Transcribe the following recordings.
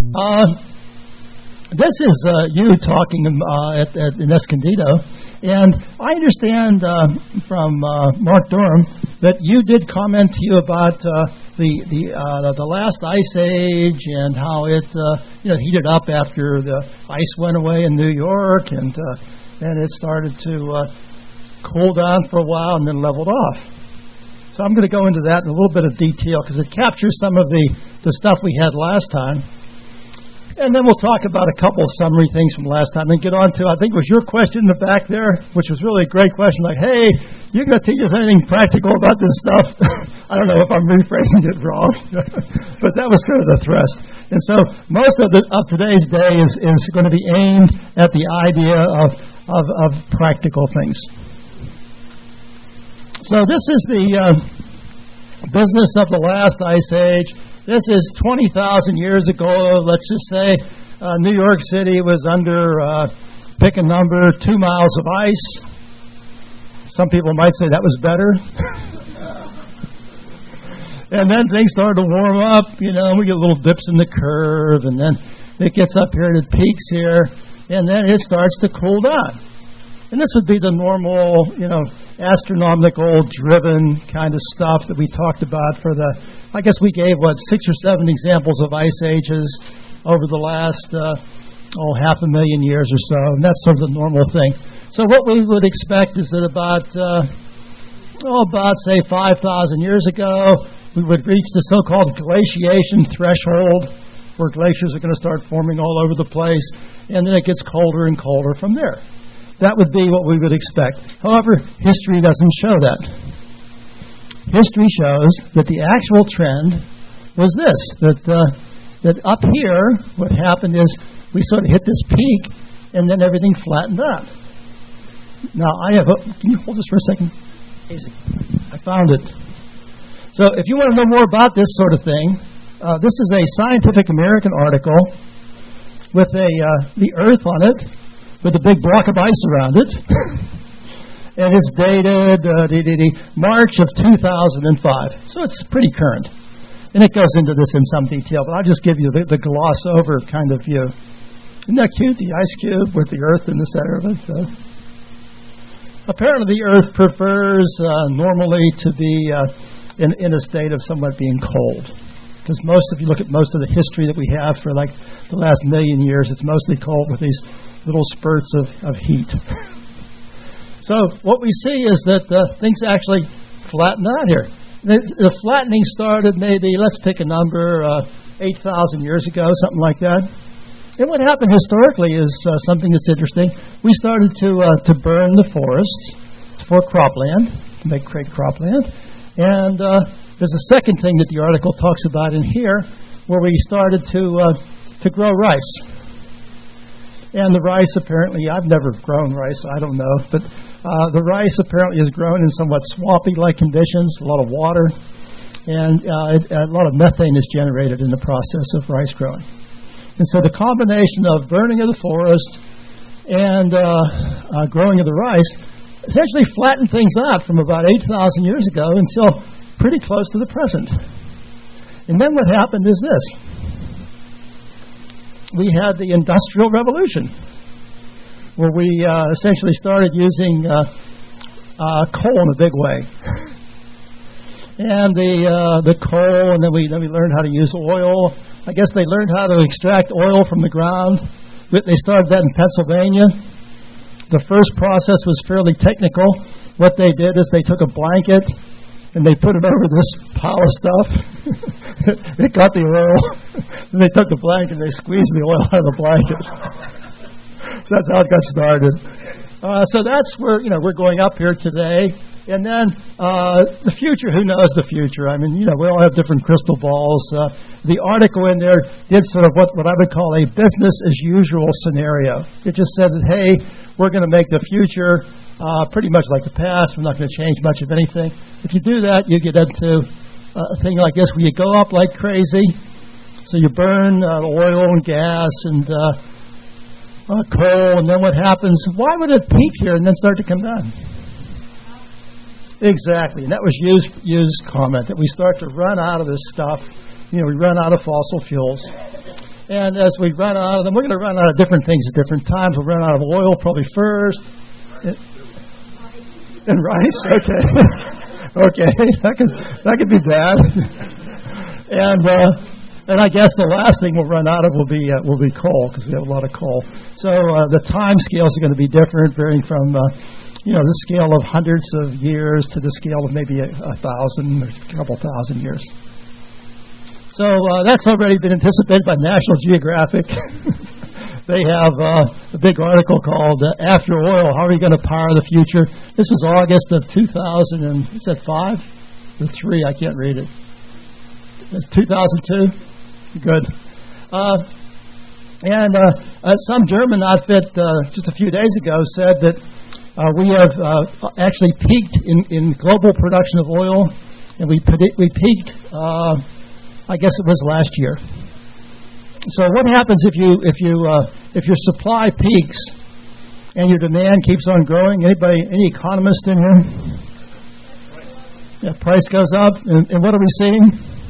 This is you talking in Escondido, and I understand from Mark Durham that you did comment to you about the last ice age and how it heated up after the ice went away in New York, and it started to cool down for a while and then leveled off. So I'm going to go into that in a little bit of detail because it captures some of the stuff we had last time. And then we'll talk about a couple of summary things from last time and get on to, I think it was your question in the back there, which was really a great question, like, hey, you going to teach us anything practical about this stuff? I don't know if I'm rephrasing it wrong, but that was sort of the thrust. And so most of today's day is going to be aimed at the idea of practical things. So this is the business of the last ice age. This is 20,000 years ago. Let's just say New York City was under, pick a number, 2 miles of ice. Some people might say that was better. And then things started to warm up. We get little dips in the curve, and then it gets up here and it peaks here, and then it starts to cool down. And this would be the normal, astronomical driven kind of stuff that we talked about for I guess we gave, 6 or 7 examples of ice ages over the last, 500,000 years or so. And that's sort of the normal thing. So what we would expect is that about say, 5,000 years ago, we would reach the so-called glaciation threshold, where glaciers are going to start forming all over the place. And then it gets colder and colder from there. That would be what we would expect. However, history doesn't show that. History shows that the actual trend was this, that up here, what happened is we sort of hit this peak, and then everything flattened out. Now, can you hold this for a second? Easy. I found it. So if you want to know more about this sort of thing, this is a Scientific American article with the Earth on it, with a big block of ice around it. And it's dated March of 2005. So it's pretty current. And it goes into this in some detail, but I'll just give you the gloss over kind of view. Isn't that cute, the ice cube with the Earth in the center of it? Apparently the Earth prefers normally to be in a state of somewhat being cold. Because if you look at most of the history that we have for like the last 1,000,000 years, it's mostly cold with these little spurts of heat. So what we see is that things actually flatten out here. The flattening started maybe, let's pick a number, 8,000 years ago, something like that. And what happened historically is something that's interesting. We started to burn the forests for cropland, to create cropland. And there's a second thing that the article talks about in here, where we started to grow rice. And the rice apparently, I've never grown rice, I don't know, but the rice apparently is grown in somewhat swampy-like conditions, a lot of water, and a lot of methane is generated in the process of rice growing. And so the combination of burning of the forest and growing of the rice essentially flattened things out from about 8,000 years ago until pretty close to the present. And then what happened is this. We had the Industrial Revolution, where we essentially started using coal in a big way. And the coal, and then we learned how to use oil. I guess they learned how to extract oil from the ground. They started that in Pennsylvania. The first process was fairly technical. What they did is they took a blanket and they put it over this pile of stuff. It got the oil. Then they took the blanket and they squeezed the oil out of the blanket. So that's how it got started. So that's where we're going up here today. And then the future, who knows the future? I mean, we all have different crystal balls. The article in there did sort of what I would call a business as usual scenario. It just said that, hey, we're going to make the future pretty much like the past. We're not going to change much of anything. If you do that, you get into a thing like this where you go up like crazy. So you burn oil and gas and coal, and then what happens? Why would it peak here and then start to come down? Exactly, and that was Yu's comment, that we start to run out of this stuff. We run out of fossil fuels. And as we run out of them, we're going to run out of different things at different times. We'll run out of oil probably first. And rice? Okay. Okay. That could be bad. And I guess the last thing we'll run out of will be coal, because we have a lot of coal. So the time scales are going to be different, varying from the scale of hundreds of years to the scale of maybe 1,000 or a couple thousand years. So that's already been anticipated by National Geographic. They have a big article called After Oil, How Are We Going to Power the Future? This was August of 2005 or 3? I can't read it. It's 2002? Good. And some German outfit just a few days ago said that we have actually peaked in global production of oil, and we peaked, I guess it was last year. So what happens if your supply peaks and your demand keeps on growing? Any economist in here? Yeah, price goes up, and what are we seeing?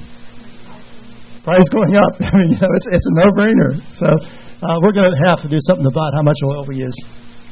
Price going up. I mean, it's a no-brainer. So we're going to have to do something about how much oil we use.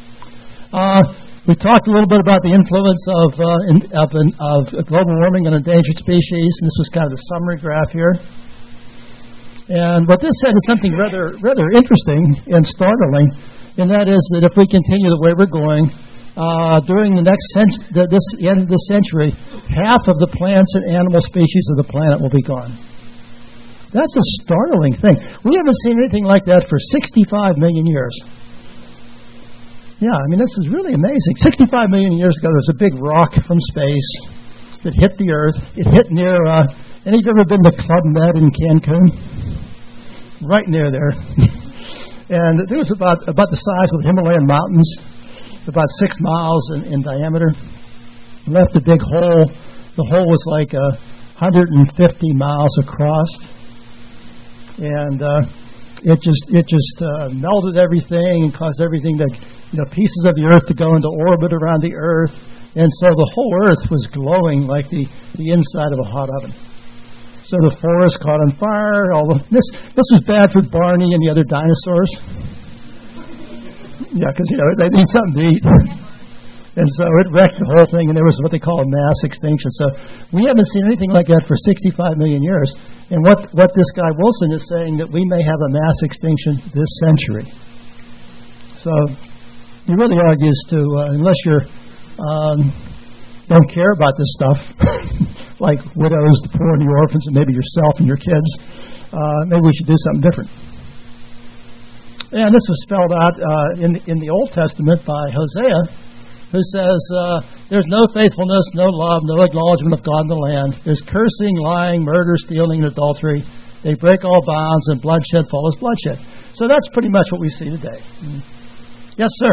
We talked a little bit about the influence of global warming on endangered species, and this was kind of the summary graph here. And what this said is something rather interesting and startling, and that is that if we continue the way we're going, during the end of this century, half of the plants and animal species of the planet will be gone. That's a startling thing. We haven't seen anything like that for 65 million years. Yeah, I mean, this is really amazing. 65 million years ago, there was a big rock from space that hit the Earth. It hit near, any of you ever been to Club Med in Cancun? Right near there. And it was about the size of the Himalayan mountains, about 6 miles in diameter. It left a big hole. The hole was like 150 miles across. And it just melted everything and caused everything to, pieces of the Earth to go into orbit around the Earth. And so the whole Earth was glowing like the inside of a hot oven. So the forest caught on fire. This was bad for Barney and the other dinosaurs. Yeah, because, they need something to eat. And so it wrecked the whole thing, and there was what they call a mass extinction. So we haven't seen anything like that for 65 million years. And what this guy Wilson is saying, that we may have a mass extinction this century. So he really argues to, unless you don't care about this stuff, like widows, the poor, and the orphans, and maybe yourself and your kids, maybe we should do something different. And this was spelled out in the Old Testament by Hosea, who says, there's no faithfulness, no love, no acknowledgement of God in the land. There's cursing, lying, murder, stealing, and adultery. They break all bounds, and bloodshed follows bloodshed. So that's pretty much what we see today. Yes, sir.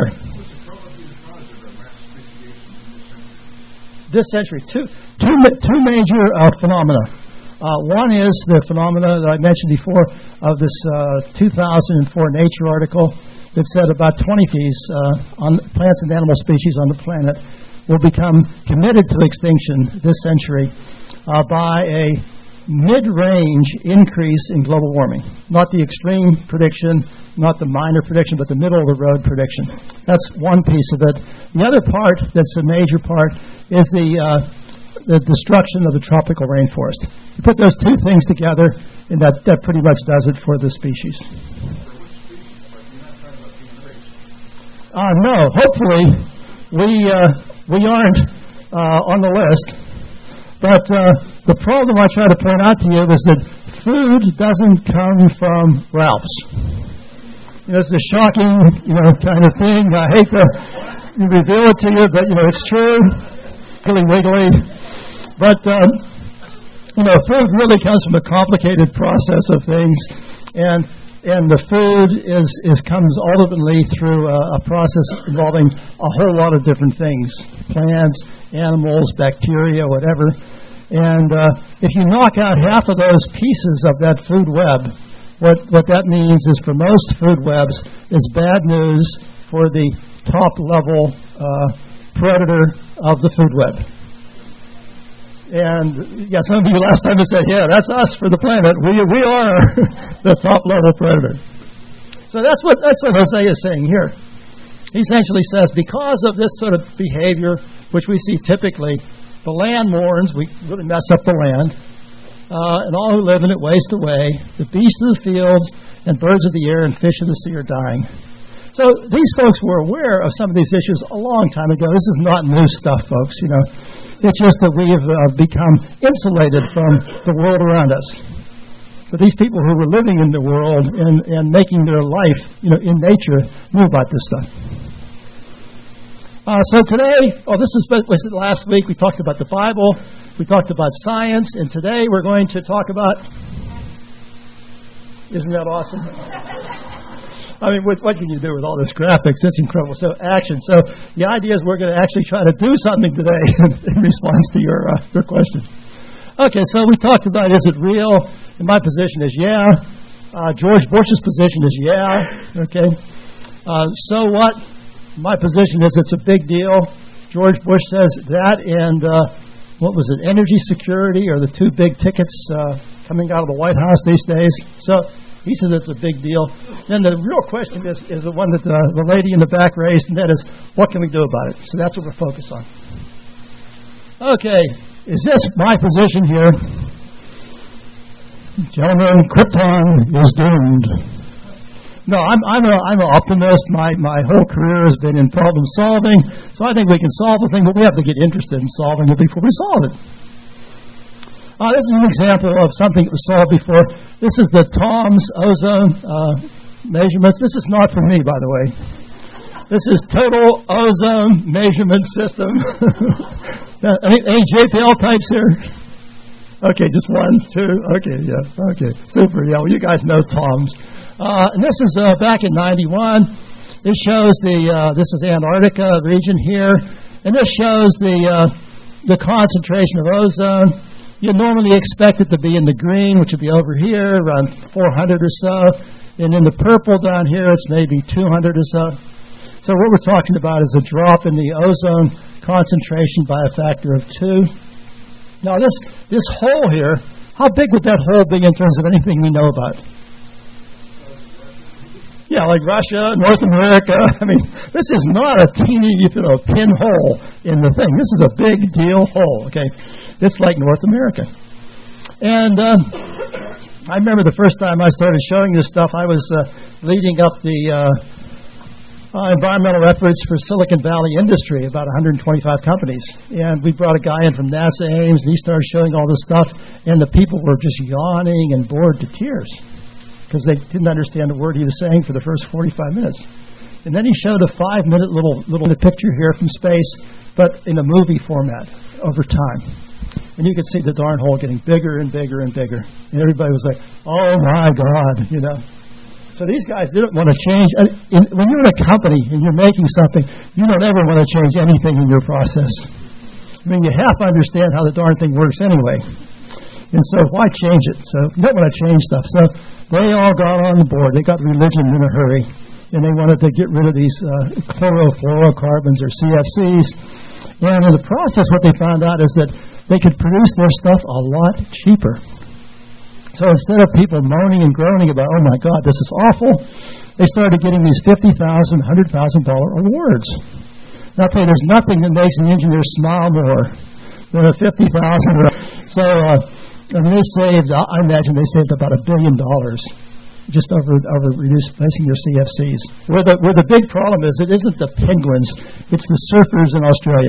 This century, two major phenomena. One is the phenomena that I mentioned before of this 2004 Nature article that said about 20 on plants and animal species on the planet will become committed to extinction this century by a mid-range increase in global warming. Not the extreme prediction, not the minor prediction, but the middle-of-the-road prediction. That's one piece of it. The other part that's a major part is the destruction of the tropical rainforest. You put those two things together, and that pretty much does it for the species. No, hopefully we aren't on the list. But the problem I try to point out to you is that food doesn't come from Ralph's. It's a shocking, kind of thing. I hate to reveal it to you, but it's true. Really wiggly. But food really comes from a complicated process of things, and the food comes ultimately through a process involving a whole lot of different things: plants, animals, bacteria, whatever. And if you knock out half of those pieces of that food web, what that means is for most food webs is bad news for the top level predator of the food web. And yeah, some of you last time said, yeah, that's us for the planet. We are the top level predator. So that's what Hosea is saying here. He essentially says, because of this sort of behavior, which we see typically, the land mourns, we really mess up the land, and all who live in it waste away. The beasts of the fields and birds of the air and fish of the sea are dying. So these folks were aware of some of these issues a long time ago. This is not new stuff, folks. It's just that we have become insulated from the world around us. But these people who were living in the world and making their life, in nature, knew about this stuff. So today, this was last week, we talked about the Bible, we talked about science, and today we're going to talk about, isn't that awesome? I mean, what can you do with all this graphics? It's incredible. So action. So the idea is we're going to actually try to do something today in response to your question. Okay, so we talked about, is it real? And my position is yeah. George Bush's position is yeah. Okay. So what? My position is it's a big deal. George Bush says that, and what was it, energy security are the two big tickets coming out of the White House these days. So he says it's a big deal. Then the real question is the one that the lady in the back raised, and that is, what can we do about it? So that's what we're focused on. Okay, is this my position here? Gentlemen, Krypton is doomed. No, I'm an optimist. My whole career has been in problem solving, so I think we can solve the thing, but we have to get interested in solving it before we solve it. This is an example of something that was solved before. This is the TOMS ozone measurements. This is not for me, by the way. This is Total Ozone Measurement System. Any JPL types here? Okay, just one, two. Okay, yeah. Okay, super. Yeah, well, you guys know TOMS. And this is back in 91. This shows this is Antarctica region here, and this shows the concentration of ozone. You normally expect it to be in the green, which would be over here, around 400 or so, and in the purple down here, it's maybe 200 or so. So what we're talking about is a drop in the ozone concentration by a factor of 2. Now this hole here, how big would that hole be in terms of anything we know about? Yeah, like Russia, North America. I mean, this is not a teeny, pinhole in the thing. This is a big deal hole, okay? It's like North America. And I remember the first time I started showing this stuff, I was leading up the environmental efforts for Silicon Valley industry, about 125 companies. And we brought a guy in from NASA Ames, and he started showing all this stuff, and the people were just yawning and bored to tears, because they didn't understand a word he was saying for the first 45 minutes. And then he showed a 5-minute little picture here from space, but in a movie format over time. And you could see the darn hole getting bigger and bigger and bigger. And everybody was like, oh my God, So these guys didn't want to change. When you're in a company and you're making something, you don't ever want to change anything in your process. I mean, you have to understand how the darn thing works anyway. And so why change it? So you don't want to change stuff. So they all got on the board. They got religion in a hurry. And they wanted to get rid of these chlorofluorocarbons or CFCs. And in the process, what they found out is that they could produce their stuff a lot cheaper. So instead of people moaning and groaning about, oh my God, this is awful, they started getting these $50,000, $100,000 awards. Now I'll tell you, there's nothing that makes an engineer smile more than a $50,000. So they saved, I imagine they saved about $1 billion just over replacing their CFCs. Where the big problem is, it isn't the penguins, it's the surfers in Australia.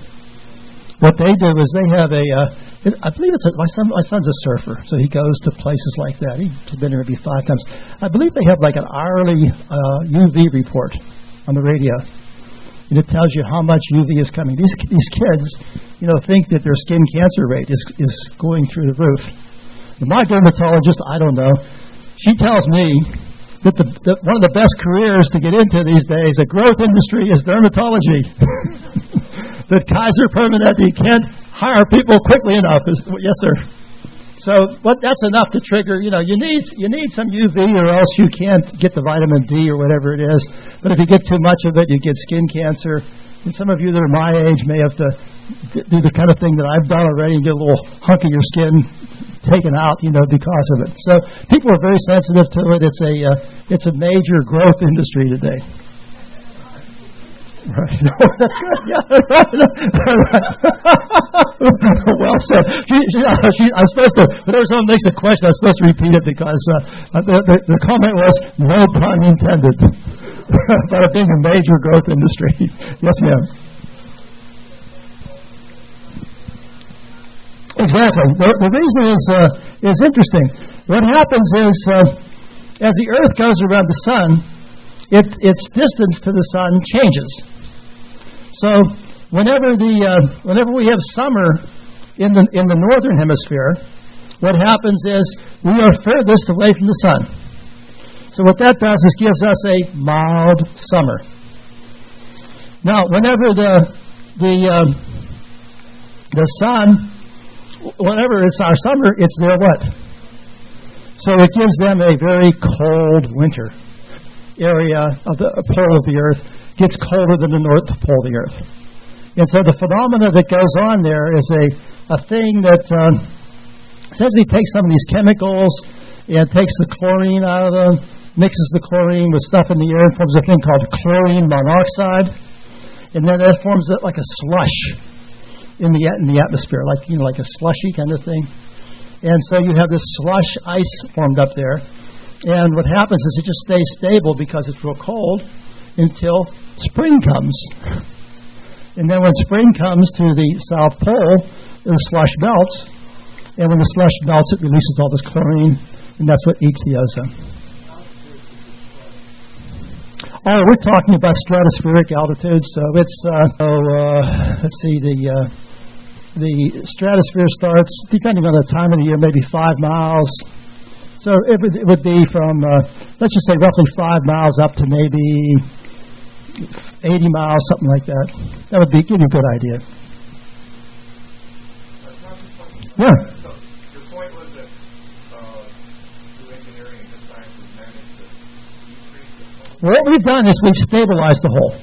What they do is they have I believe my son's a surfer, so he goes to places like that. He's been there maybe 5 times. I believe they have like an hourly UV report on the radio. And it tells you how much UV is coming. These kids, think that their skin cancer rate is going through the roof. And my dermatologist, I don't know, she tells me that one of the best careers to get into these days, a growth industry, is dermatology. That Kaiser Permanente can't hire people quickly enough. Yes, sir. So that's enough to trigger, you need some UV or else you can't get the vitamin D or whatever it is. But if you get too much of it, you get skin cancer. And some of you that are my age may have to do the kind of thing that I've done already and get a little hunk of your skin taken out, because of it. So people are very sensitive to it. It's a major growth industry today. Right. That's good. Yeah. Well said. I'm supposed to. Whenever someone makes a question, I'm supposed to repeat it because the comment was no pun intended. But it being a major growth industry. Yes, ma'am. Exactly. The reason is interesting. What happens is as the Earth goes around the sun, its distance to the sun changes. So whenever we have summer in the northern hemisphere, what happens is we are furthest away from the sun. So what that does is gives us a mild summer. Now, whenever the sun, whenever it's our summer, it's their what? So it gives them a very cold winter. Area of the pole of the Earth gets colder than the north pole of the Earth. And so the phenomena that goes on there is a thing that essentially takes some of these chemicals and takes the chlorine out of them, mixes the chlorine with stuff in the air and forms a thing called chlorine monoxide. And then that forms like a slush in the atmosphere, like a slushy kind of thing. And so you have this slush ice formed up there. And what happens is it just stays stable because it's real cold until spring comes. And then when spring comes to the South Pole, the slush melts. And when the slush melts, it releases all this chlorine, and that's what eats the ozone. Oh, we're talking about stratospheric altitude. So it's, let's see, the stratosphere starts, depending on the time of the year, maybe 5 miles. So it would be from, let's just say, roughly 5 miles up to maybe 80 miles, something like that. That would give you a good idea. Yeah. So your point was that through engineering and science we've managed to decrease the hole? What we've done is we've stabilized the hole.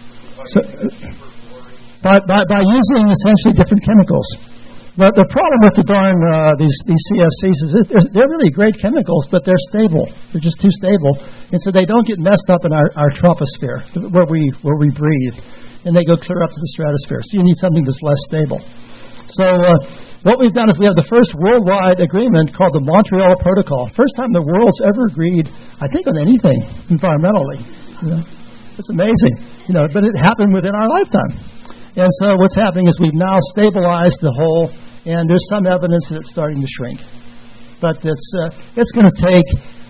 By using essentially different chemicals. The problem with the these CFCs is they're really great chemicals, but they're stable. They're just too stable, and so they don't get messed up in our troposphere where we breathe, and they go clear up to the stratosphere. So you need something that's less stable. So what we've done is we have the first worldwide agreement called the Montreal Protocol. First time the world's ever agreed, I think, on anything environmentally. It's amazing, but it happened within our lifetime. And so what's happening is we've now stabilized the hole, and there's some evidence that it's starting to shrink. But it's going to take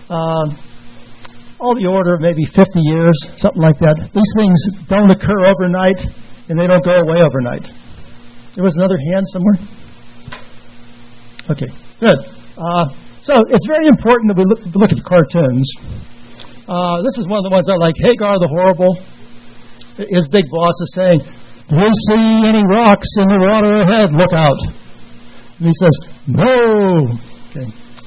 all the order of maybe 50 years, something like that. These things don't occur overnight, and they don't go away overnight. There was another hand somewhere? Okay, good. So it's very important that we look at the cartoons. This is one of the ones I like. Hagar the Horrible. His big boss is saying, "Do you see any rocks in the water ahead? Look out." And he says, "No." Okay.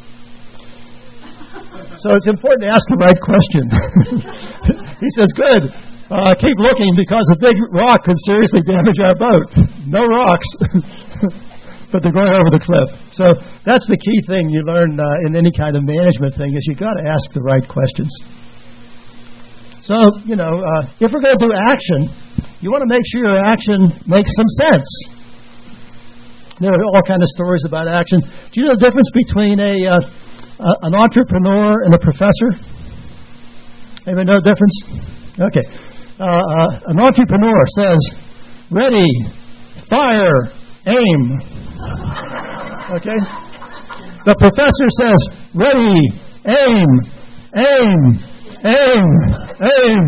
So it's important to ask the right question. He says, "Good. Keep looking because a big rock could seriously damage our boat." No rocks. But they're going over the cliff. So that's the key thing you learn in any kind of management thing is you've got to ask the right questions. So, if we're going to do action, you want to make sure your action makes some sense. There are all kinds of stories about action. Do you know the difference between an entrepreneur and a professor? Anybody know the difference? Okay. An entrepreneur says, "Ready, fire, aim." Okay? The professor says, "Ready, aim, aim, aim, aim."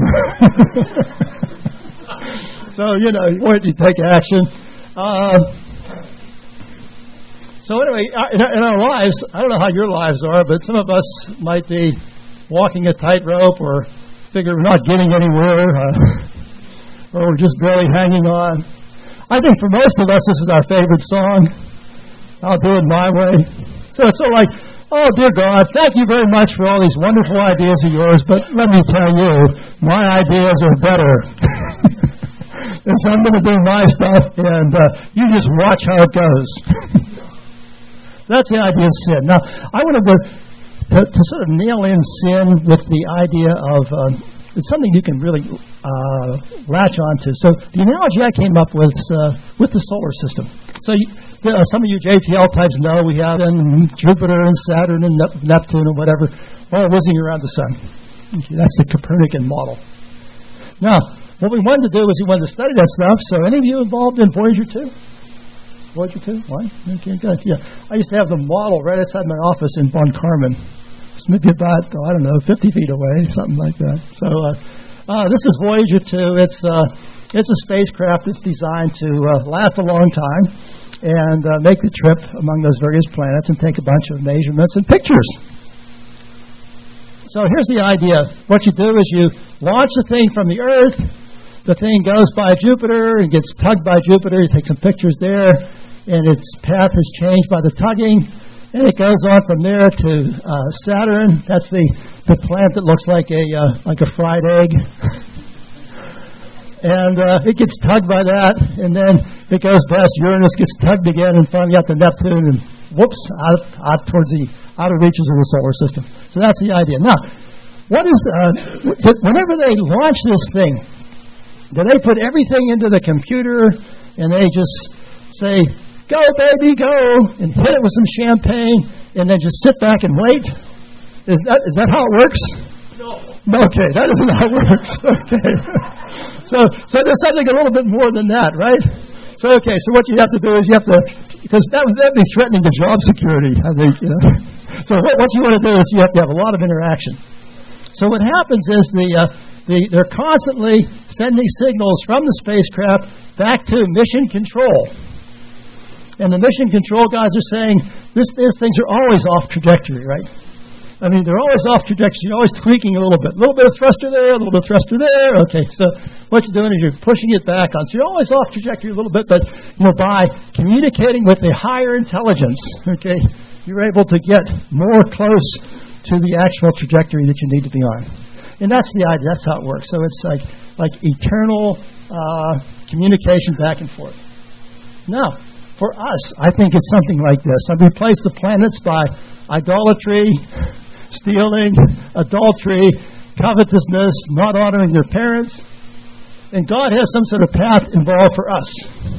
So, when you take action. So anyway, in our lives, I don't know how your lives are, but some of us might be walking a tightrope or figure we're not getting anywhere, or we're just barely hanging on. I think for most of us, this is our favorite song. I'll do it my way. So it's sort of like, "Oh, dear God, thank you very much for all these wonderful ideas of yours, but let me tell you, my ideas are better." And so I'm going to do my stuff, and you just watch how it goes. That's the idea of sin. Now, I wanted to sort of nail in sin with the idea of it's something you can really latch onto. So the analogy I came up with the solar system. So some of you JPL types know we have Jupiter and Saturn and Neptune and whatever all whizzing around the sun. Okay, that's the Copernican model. Now, what we wanted to do was we wanted to study that stuff. So any of you involved in Voyager 2? Voyager 2? One? Okay, good. Yeah. I used to have the model right outside my office in Bon Carmen. It's maybe about, 50 feet away, something like that. So this is Voyager 2. It's a spacecraft that's designed to last a long time and make the trip among those various planets and take a bunch of measurements and pictures. So here's the idea. What you do is you launch the thing from the Earth. The thing goes by Jupiter and gets tugged by Jupiter. You take some pictures there, and its path is changed by the tugging. And it goes on from there to Saturn. That's the planet that looks like a fried egg. And it gets tugged by that, and then it goes past Uranus, gets tugged again, and finally got to Neptune, and whoops, out towards the outer reaches of the solar system. So that's the idea. Now, what is whenever they launch this thing, do they put everything into the computer and they just say, "Go, baby, go," and hit it with some champagne, and then just sit back and wait? Is that how it works? No. Okay, that isn't how it works. Okay. So there's something a little bit more than that, right? So what you have to do is because that would be threatening to job security, I think, you know. So what you want to do is you have to have a lot of interaction. So what happens is they're constantly sending signals from the spacecraft back to mission control. And the mission control guys are saying, these things are always off trajectory, right? I mean, they're always off trajectory. You're always tweaking a little bit. A little bit of thruster there, a little bit of thruster there. Okay, so what you're doing is you're pushing it back on. So you're always off trajectory a little bit, but by communicating with a higher intelligence, okay, you're able to get more close to the actual trajectory that you need to be on. And that's the idea. That's how it works. So it's like eternal communication back and forth. Now, for us, I think it's something like this. I've replaced the planets by idolatry, stealing, adultery, covetousness, not honoring your parents. And God has some sort of path involved for us.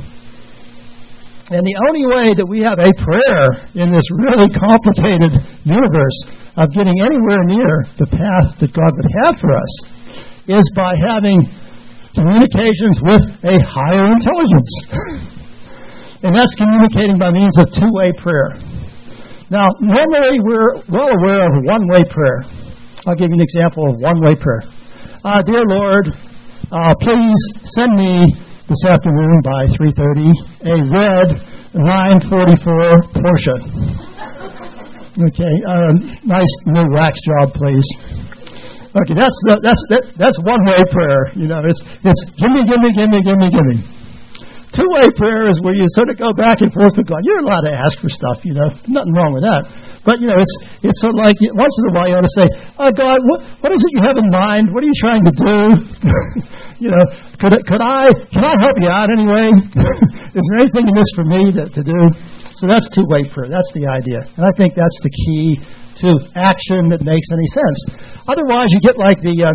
And the only way that we have a prayer in this really complicated universe of getting anywhere near the path that God would have for us is by having communications with a higher intelligence. And that's communicating by means of two-way prayer. Now, normally we're well aware of one-way prayer. I'll give you an example of one-way prayer. Dear Lord, please send me this afternoon by 3:30 a red 944 Porsche. Okay, nice new wax job, please. Okay, that's one-way prayer. You know, it's gimme. Two-way prayer is where you sort of go back and forth with God. You're allowed to ask for stuff, you know. Nothing wrong with that. But, you know, it's sort of like once in a while you ought to say, "Oh, God, what is it you have in mind? What are you trying to do?" You know, can I help you out anyway? Is there anything in this for me to do? So that's two-way prayer. That's the idea. And I think that's the key to action that makes any sense. Otherwise, you get like the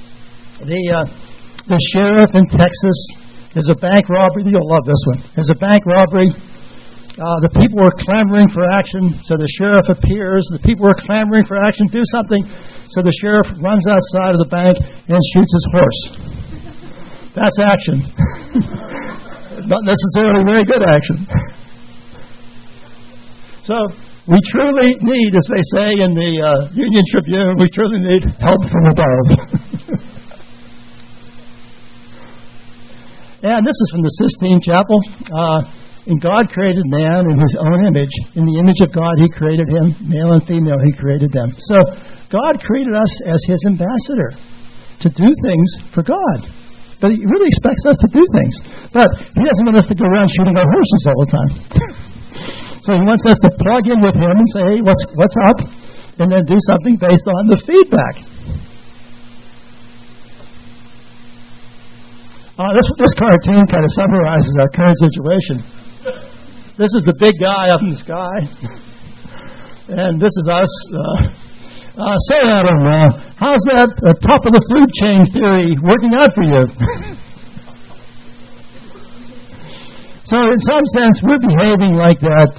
sheriff in Texas. There's a bank robbery. You'll love this one. There's a bank robbery. The people are clamoring for action, so the sheriff appears. The people are clamoring for action. Do something. So the sheriff runs outside of the bank and shoots his horse. That's action. Not necessarily very good action. So we truly need, as they say in the Union Tribune, we truly need help from above. And this is from the Sistine Chapel. And God created man in his own image. In the image of God, he created him. Male and female, he created them. So God created us as his ambassador to do things for God. But he really expects us to do things. But he doesn't want us to go around shooting our horses all the time. So he wants us to plug in with him and say, "Hey, what's up?" And then do something based on the feedback. This cartoon kind of summarizes our current situation. This is the big guy up in the sky, and this is us. Say, Adam, how's that top of the food chain theory working out for you? So, in some sense, we're behaving like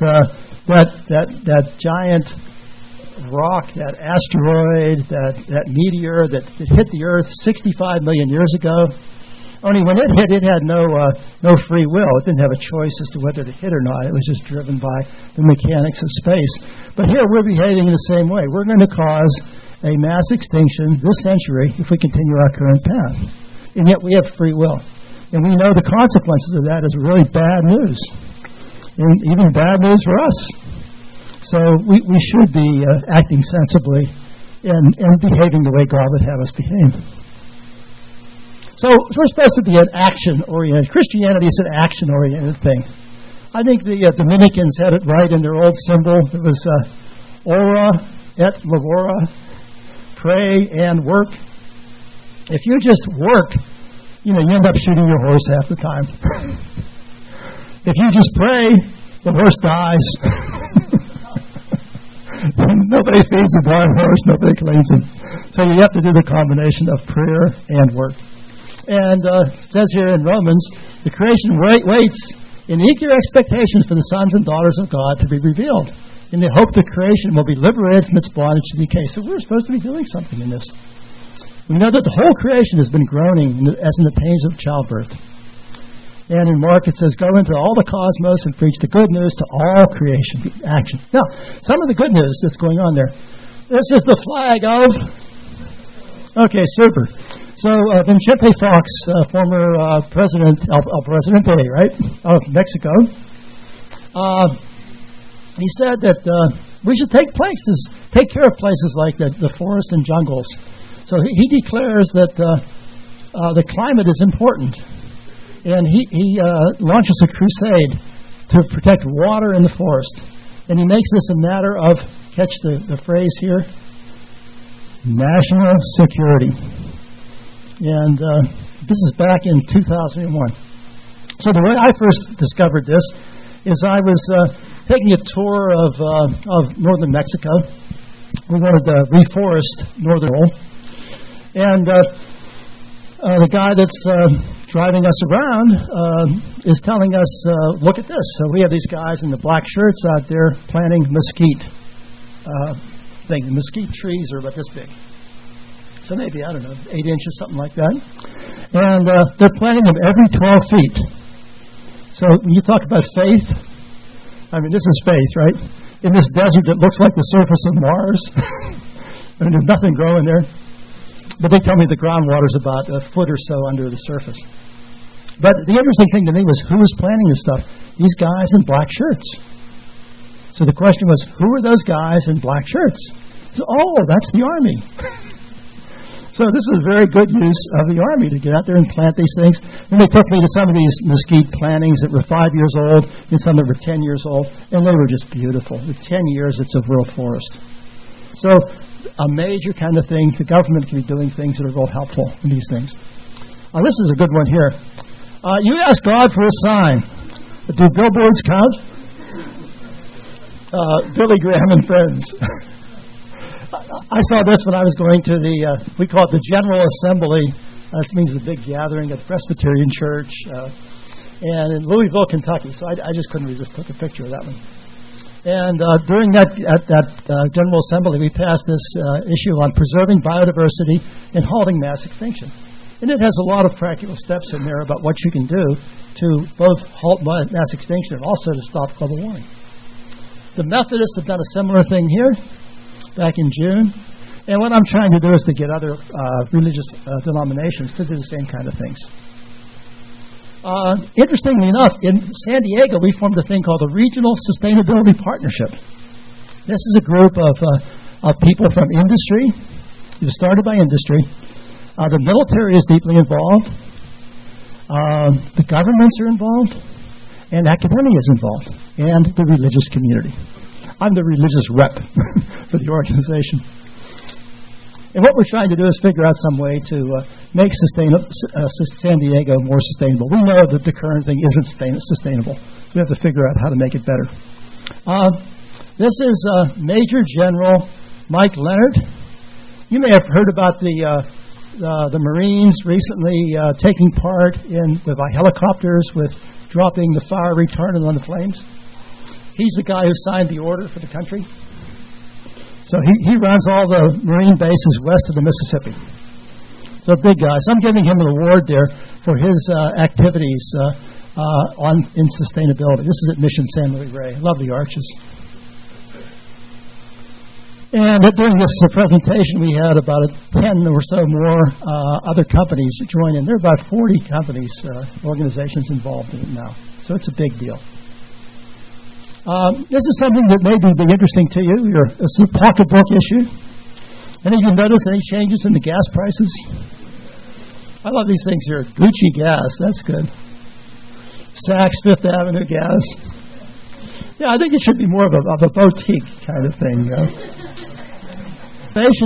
that giant rock, that asteroid, that meteor that hit the Earth 65 million years ago. Only when it hit, it had no free will. It didn't have a choice as to whether to hit or not. It was just driven by the mechanics of space. But here we're behaving in the same way. We're going to cause a mass extinction this century if we continue our current path. And yet we have free will. And we know the consequences of that is really bad news. And even bad news for us. So we should be acting sensibly and behaving the way God would have us behave. So we're supposed to be an action-oriented. Christianity is an action-oriented thing. I think the Dominicans had it right in their old symbol. It was ora et labora, pray and work. If you just work, you end up shooting your horse half the time. If you just pray, the horse dies. Nobody feeds the darn horse. Nobody cleans him. So you have to do the combination of prayer and work. And it says here in Romans, the creation waits in eager expectation for the sons and daughters of God to be revealed. And they hope the creation will be liberated from its bondage to decay. So we're supposed to be doing something in this. We know that the whole creation has been groaning as in the pains of childbirth. And in Mark it says, go into all the cosmos and preach the good news to all creation. Action. Now, some of the good news that's going on there. This is the flag of... Okay, super. So Vicente Fox, former president, El Presidente, right, of Mexico, he said that we should take care of places like the forests and jungles. So he declares that the climate is important. And he launches a crusade to protect water in the forest. And he makes this a matter of, catch the phrase here, national security. And this is back in 2001. So the way I first discovered this is I was taking a tour of northern Mexico. We wanted to reforest northern Mexico. And the guy that's driving us around is telling us, look at this. So we have these guys in the black shirts out there planting mesquite. The mesquite trees are about this big. So maybe, 8 inches, something like that. And they're planting them every 12 feet. So when you talk about faith, this is faith, right? In this desert that looks like the surface of Mars. There's nothing growing there. But they tell me the groundwater is about a foot or so under the surface. But the interesting thing to me was who was planting this stuff? These guys in black shirts. So the question was, who are those guys in black shirts? So, that's the army. So this was very good use of the army to get out there and plant these things. Then they took me to some of these mesquite plantings that were 5 years old and some that were 10 years old, and they were just beautiful. With 10 years, it's a real forest. So a major kind of thing, the government can be doing things that are real helpful in these things. This is a good one here. You ask God for a sign. Do billboards count? Billy Graham and Friends. I saw this when I was going to we call it the General Assembly. That means the big gathering at Presbyterian Church. And in Louisville, Kentucky. So I just couldn't resist, took a picture of that one. And during that General Assembly, we passed this issue on preserving biodiversity and halting mass extinction. And it has a lot of practical steps in there about what you can do to both halt mass extinction and also to stop global warming. The Methodists have done a similar thing here back in June. And what I'm trying to do is to get other religious denominations to do the same kind of things. Interestingly enough, in San Diego, we formed a thing called the Regional Sustainability Partnership. This is a group of people from industry. It was started by industry. The military is deeply involved. The governments are involved. And academia is involved. And the religious community. I'm the religious rep for the organization. And what we're trying to do is figure out some way to make San Diego more sustainable. We know that the current thing isn't sustainable. We have to figure out how to make it better. This is Major General Mike Leonard. You may have heard about the Marines recently taking part by helicopters with dropping the fire retardant on the flames. He's the guy who signed the order for the country. So he runs all the Marine bases west of the Mississippi. So big guy. So I'm giving him an award there for his activities in sustainability. This is at Mission San Luis Rey. I love the arches. And during this presentation, we had about 10 or so more other companies join in. There are about 40 companies, organizations involved in it now. So it's a big deal. This is something that may be interesting to you. It's a pocketbook issue. Any of you notice any changes in the gas prices? I love these things here. Gucci gas, that's good. Saks Fifth Avenue gas. Yeah, I think it should be more of a boutique kind of thing. Conservation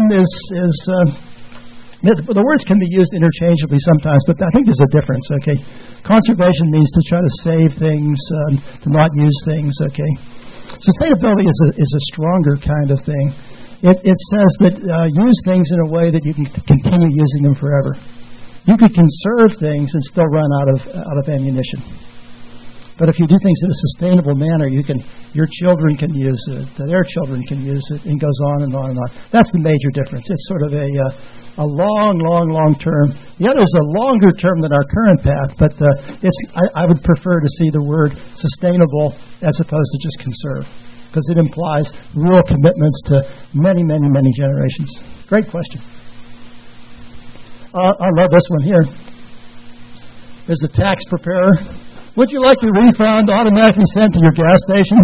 the words can be used interchangeably sometimes, but I think there's a difference, okay? Conservation means to try to save things, to not use things, okay? Sustainability is a stronger kind of thing. It says that use things in a way that you can continue using them forever. You could conserve things and still run out of ammunition. But if you do things in a sustainable manner, your children can use it, their children can use it, and it goes on and on and on. That's the major difference. It's sort of a long term. The other is a longer term than our current path, but I would prefer to see the word sustainable as opposed to just conserve, because it implies real commitments to many, many, many generations. Great question. I love this one here. There's a tax preparer. Would you like your refund automatically sent to your gas station?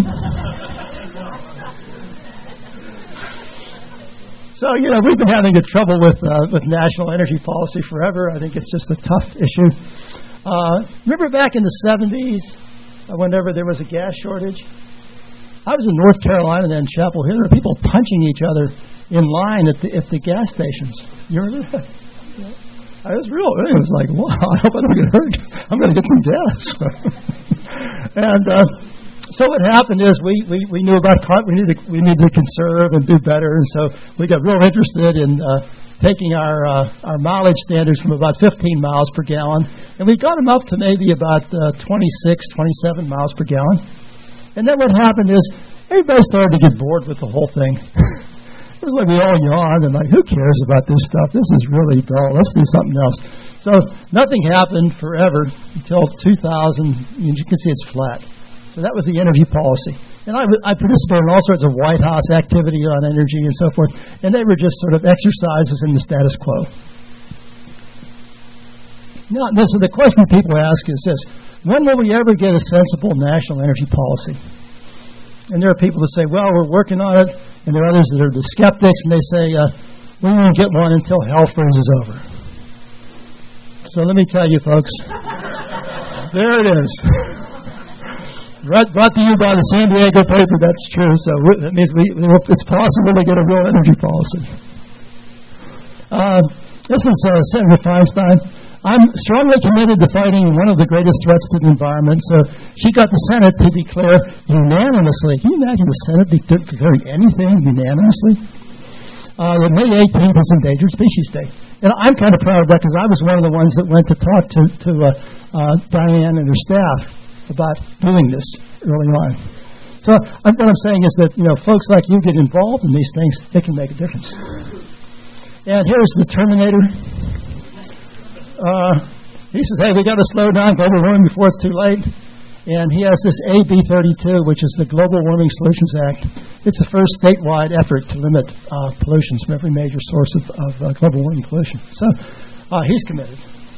So, we've been having trouble with national energy policy forever. I think it's just a tough issue. Remember back in the 70s, whenever there was a gas shortage? I was in North Carolina then, Chapel Hill. There were people punching each other in line at the gas stations. You remember that? Yeah. It was real. It was like, wow, I hope I don't get hurt. I'm going to get some gas. And so what happened is we knew about we needed to conserve and do better, and so we got real interested in taking our mileage standards from about 15 miles per gallon, and we got them up to maybe about 26, 27 miles per gallon. And then what happened is everybody started to get bored with the whole thing. It was like we all yawned and like, who cares about this stuff? This is really dull. Let's do something else. So nothing happened forever until 2000. You can see it's flat. So that was the energy policy. And I participated in all sorts of White House activity on energy and so forth. And they were just sort of exercises in the status quo. Now, the question people ask is this: when will we ever get a sensible national energy policy? And there are people that say, well, we're working on it. And there are others that are the skeptics, and they say, we won't get one until hell freezes over. So let me tell you, folks, there it is. Brought to you by the San Diego paper, that's true. So that means it's possible to get a real energy policy. This is Senator Feinstein. I'm strongly committed to fighting one of the greatest threats to the environment. So she got the Senate to declare unanimously. Can you imagine the Senate declaring anything unanimously? That May 18th is Endangered Species Day. And I'm kind of proud of that because I was one of the ones that went to talk to Diane and her staff about doing this early on. So what I'm saying is that, folks like you get involved in these things, it can make a difference. And here's the Terminator. He says, hey, we got to slow down global warming before it's too late. And he has this AB 32, which is the Global Warming Solutions Act. It's the first statewide effort to limit pollutions from every major source of global warming pollution. So he's committed.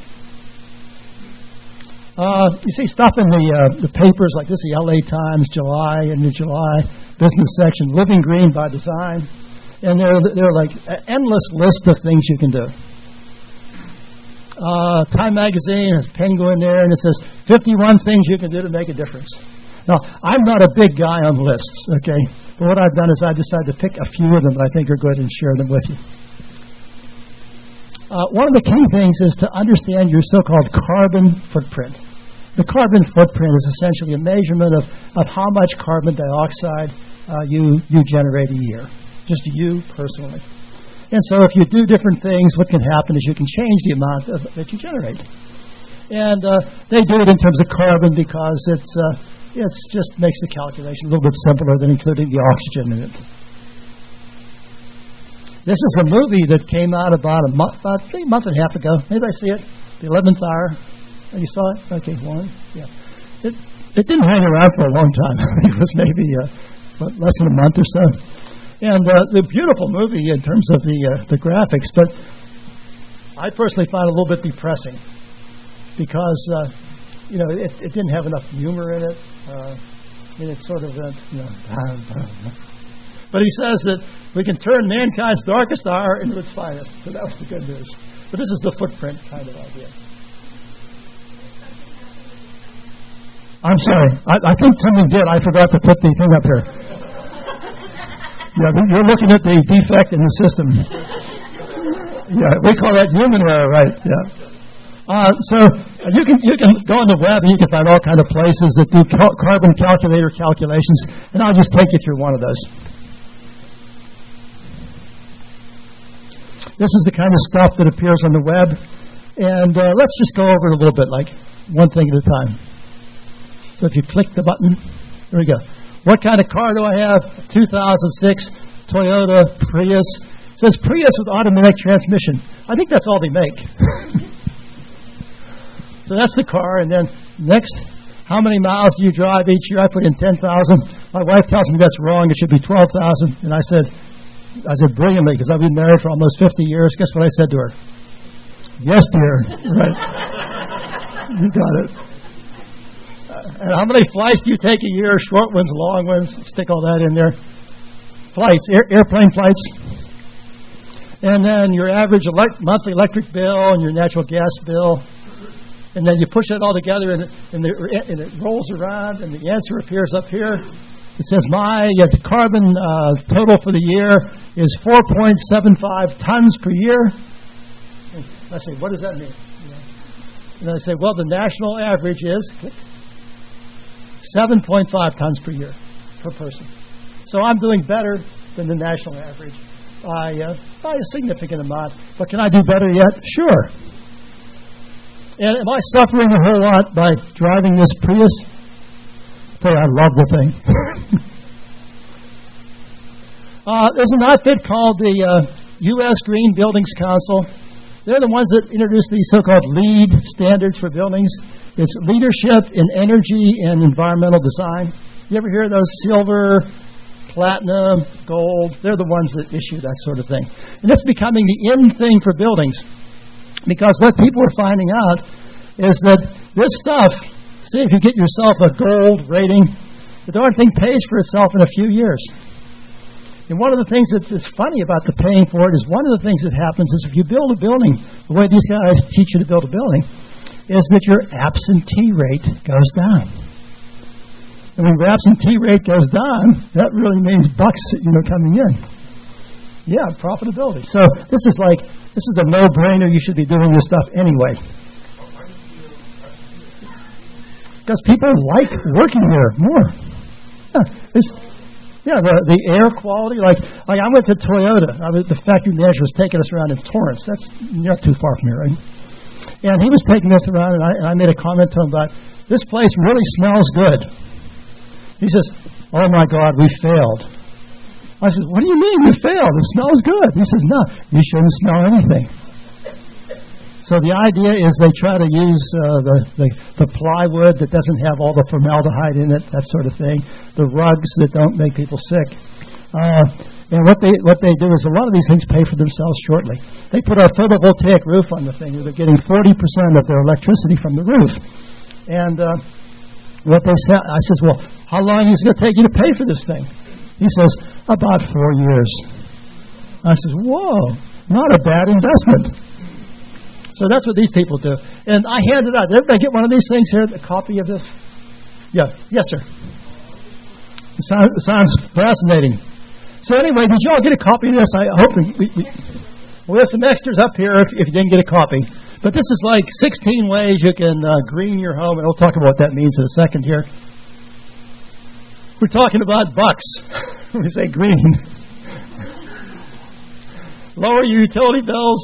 You see stuff in the papers like this, the LA Times, July, in the July business section, Living Green by Design. And they're like an endless list of things you can do. Time Magazine has Penguin there, and it says 51 things you can do to make a difference. Now, I'm not a big guy on lists, okay? But what I've done is I decided to pick a few of them that I think are good and share them with you. one of the key things is to understand your so-called carbon footprint. The carbon footprint is essentially a measurement of how much carbon dioxide you generate a year, just you personally. And so if you do different things, what can happen is you can change the amount that you generate. And they do it in terms of carbon because it just makes the calculation a little bit simpler than including the oxygen in it. This is a movie that came out about a month and a half ago. Maybe I see it. The 11th Hour. Oh, you saw it? Okay, one. Yeah. It didn't hang around for a long time. It was maybe less than a month or so. And the beautiful movie in terms of the graphics, but I personally find it a little bit depressing because it didn't have enough humor in it. And it's sort of but he says that we can turn mankind's darkest hour into its finest. So that was the good news. But this is the footprint kind of idea. I'm sorry. I think something did. I forgot to put the thing up here. Yeah, you're looking at the defect in the system. Yeah, we call that human error, right? Yeah. So you can go on the web and you can find all kind of places that do carbon calculator calculations, and I'll just take you through one of those. This is the kind of stuff that appears on the web, and let's just go over it a little bit, like one thing at a time. So if you click the button, there we go. What kind of car do I have? 2006 Toyota Prius. It says Prius with automatic transmission. I think that's all they make. So that's the car. And then next, how many miles do you drive each year? I put in 10,000. My wife tells me that's wrong. It should be 12,000. And I said brilliantly, because I've been married for almost 50 years. Guess what I said to her? Yes, dear. Right. You got it. And how many flights do you take a year? Short ones, long ones. Stick all that in there. Flights, airplane flights. And then your average monthly electric bill and your natural gas bill. And then you push it all together and it rolls around and the answer appears up here. It says my carbon total for the year is 4.75 tons per year. And I say, what does that mean? And I say, well, the national average is 7.5 tons per year per person. So I'm doing better than the national average by a significant amount. But can I do better yet? Sure. And am I suffering a whole lot by driving this Prius? I tell you, I love the thing. There's an outfit called the U.S. Green Buildings Council. They're the ones that introduced these so-called LEED standards for buildings. It's leadership in energy and environmental design. You ever hear of those? Silver, platinum, gold. They're the ones that issue that sort of thing. And it's becoming the in thing for buildings. Because what people are finding out is that this stuff, see, if you get yourself a gold rating, the darn thing pays for itself in a few years. And one of the things that's funny about the paying for it is one of the things that happens is if you build a building, the way these guys teach you to build a building, is that your absentee rate goes down. And when your absentee rate goes down, that really means bucks coming in. Yeah, profitability. So this is a no-brainer. You should be doing this stuff anyway. Because people like working there more. The air quality. Like I went to Toyota. The factory manager was taking us around in Torrance. That's not too far from here, right? And he was taking us around, and I made a comment to him about, this place really smells good. He says, oh my God, we failed. I said, what do you mean you failed? It smells good. He says, no, you shouldn't smell anything. So the idea is they try to use the plywood that doesn't have all the formaldehyde in it, that sort of thing, the rugs that don't make people sick. And what they do is a lot of these things pay for themselves shortly. They put a photovoltaic roof on the thing. They're getting 40% of their electricity from the roof. And what they said, I says, well, how long is it going to take you to pay for this thing? He says, about 4 years. I says, whoa, not a bad investment. So that's what these people do. And I handed out. Did everybody get one of these things here, a copy of this? Yeah. Yes, sir. It sounds fascinating. So anyway, did you all get a copy of this? I hope we We have some extras up here if you didn't get a copy. But this is like 16 ways you can green your home, and we'll talk about what that means in a second here. We're talking about bucks when we say green. Lower your utility bills,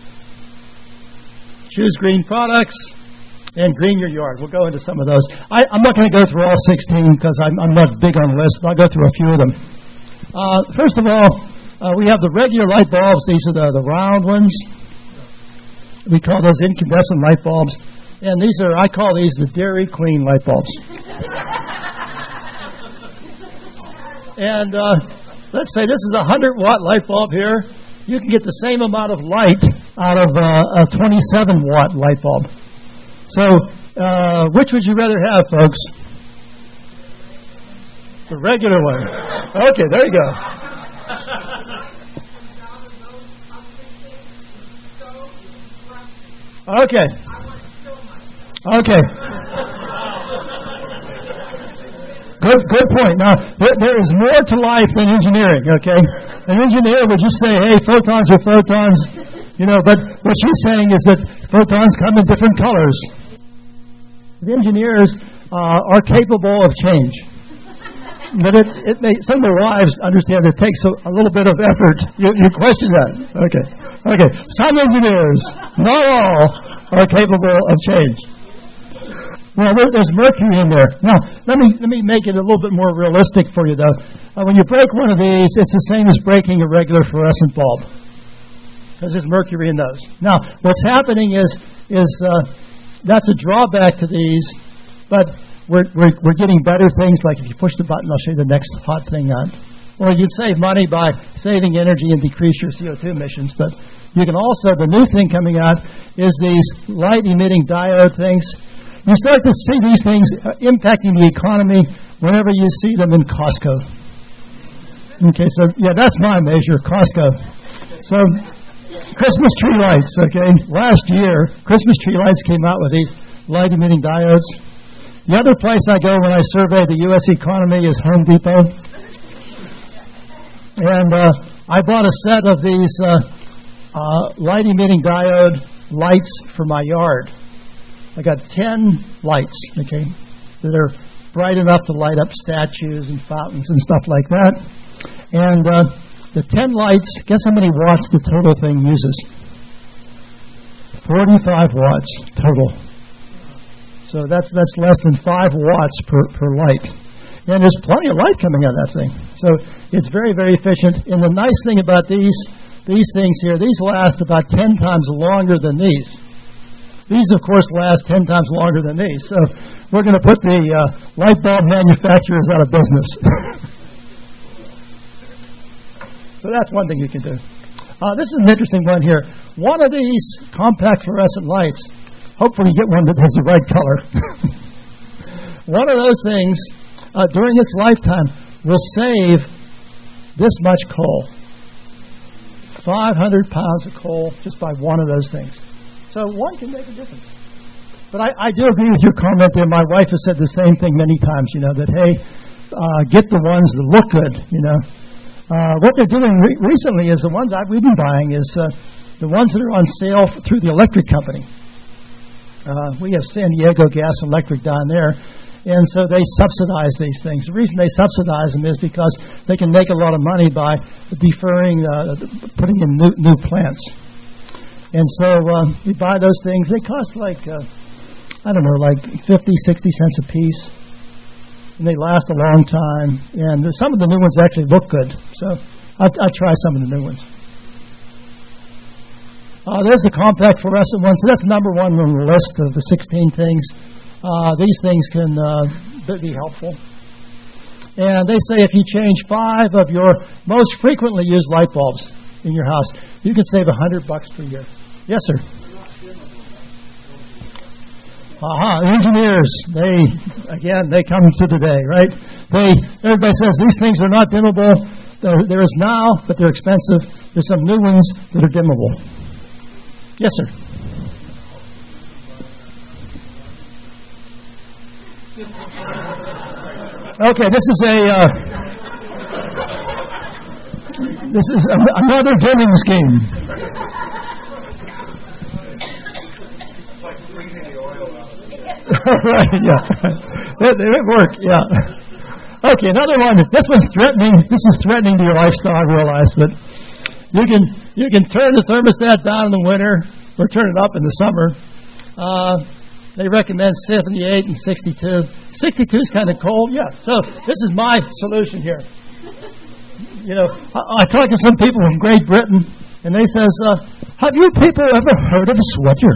choose green products, and green your yard. We'll go into some of those. I'm not going to go through all 16 because I'm not big on the list, but I'll go through a few of them. First of all, we have the regular light bulbs. These are the round ones. We call those incandescent light bulbs. And I call these the Dairy Queen light bulbs. And let's say this is a 100-watt light bulb here. You can get the same amount of light out of a 27-watt light bulb. So which would you rather have, folks? The regular one. Okay, there you go. Okay. Good point. Now, there is more to life than engineering, okay? An engineer would just say, hey, photons are photons, but what she's saying is that photons come in different colors. The engineers are capable of change. But some of the wives understand it takes a little bit of effort. You question that. Okay. Some engineers, not all, are capable of change. Well, there's mercury in there. Now, let me make it a little bit more realistic for you, though. When you break one of these, it's the same as breaking a regular fluorescent bulb, because there's mercury in those. Now, what's happening is that's a drawback to these, but we're getting better things. Like if you push the button, I'll show you the next hot thing on. Or you'd save money by saving energy and decrease your CO2 emissions. But you can also, the new thing coming out is these light-emitting diode things. You start to see these things impacting the economy whenever you see them in Costco. Okay, so that's my measure, Costco. So Christmas tree lights, okay. Last year, Christmas tree lights came out with these light-emitting diodes. The other place I go when I survey the U.S. economy is Home Depot. And I bought a set of these light-emitting diode lights for my yard. I got 10 lights, okay, that are bright enough to light up statues and fountains and stuff like that. And the 10 lights, guess how many watts the total thing uses? 45 watts total. So that's less than 5 watts per light. And there's plenty of light coming out of that thing. So it's very, very efficient. And the nice thing about these things here, these last about 10 times longer than these. These, of course, last 10 times longer than these. So we're going to put the light bulb manufacturers out of business. So that's one thing you can do. This is an interesting one here. One of these compact fluorescent lights, hopefully you get one that has the right color. One of those things, during its lifetime, will save this much coal. 500 pounds of coal just by one of those things. So one can make a difference. But I do agree with your comment there. My wife has said the same thing many times, that, hey, get the ones that look good, What they're doing recently is the ones we've been buying is the ones that are on sale through the electric company. We have San Diego Gas and Electric down there, and so they subsidize these things. The reason they subsidize them is because they can make a lot of money by deferring, putting in new plants. And so we buy those things. They cost like 50, 60 cents a piece. And they last a long time. And some of the new ones actually look good. So I'll try some of the new ones. There's the compact fluorescent one. So that's number one on the list of the 16 things. These things can be helpful. And they say if you change 5 of your most frequently used light bulbs in your house, you can save $100 per year. Yes, sir. Engineers, they come to the day, right? Everybody says these things are not dimmable. There is now, but they're expensive. There's some new ones that are dimmable. Yes, sir. Okay, this is another dimming scheme. Right, yeah. It worked, yeah. Okay, another one. This one's threatening. This is threatening to your lifestyle, I realize, but you can turn the thermostat down in the winter or turn it up in the summer. They recommend 78 and 62. 62 is kind of cold, yeah. So this is my solution here. You know, I talk to some people from Great Britain, and they says, have you people ever heard of a sweater?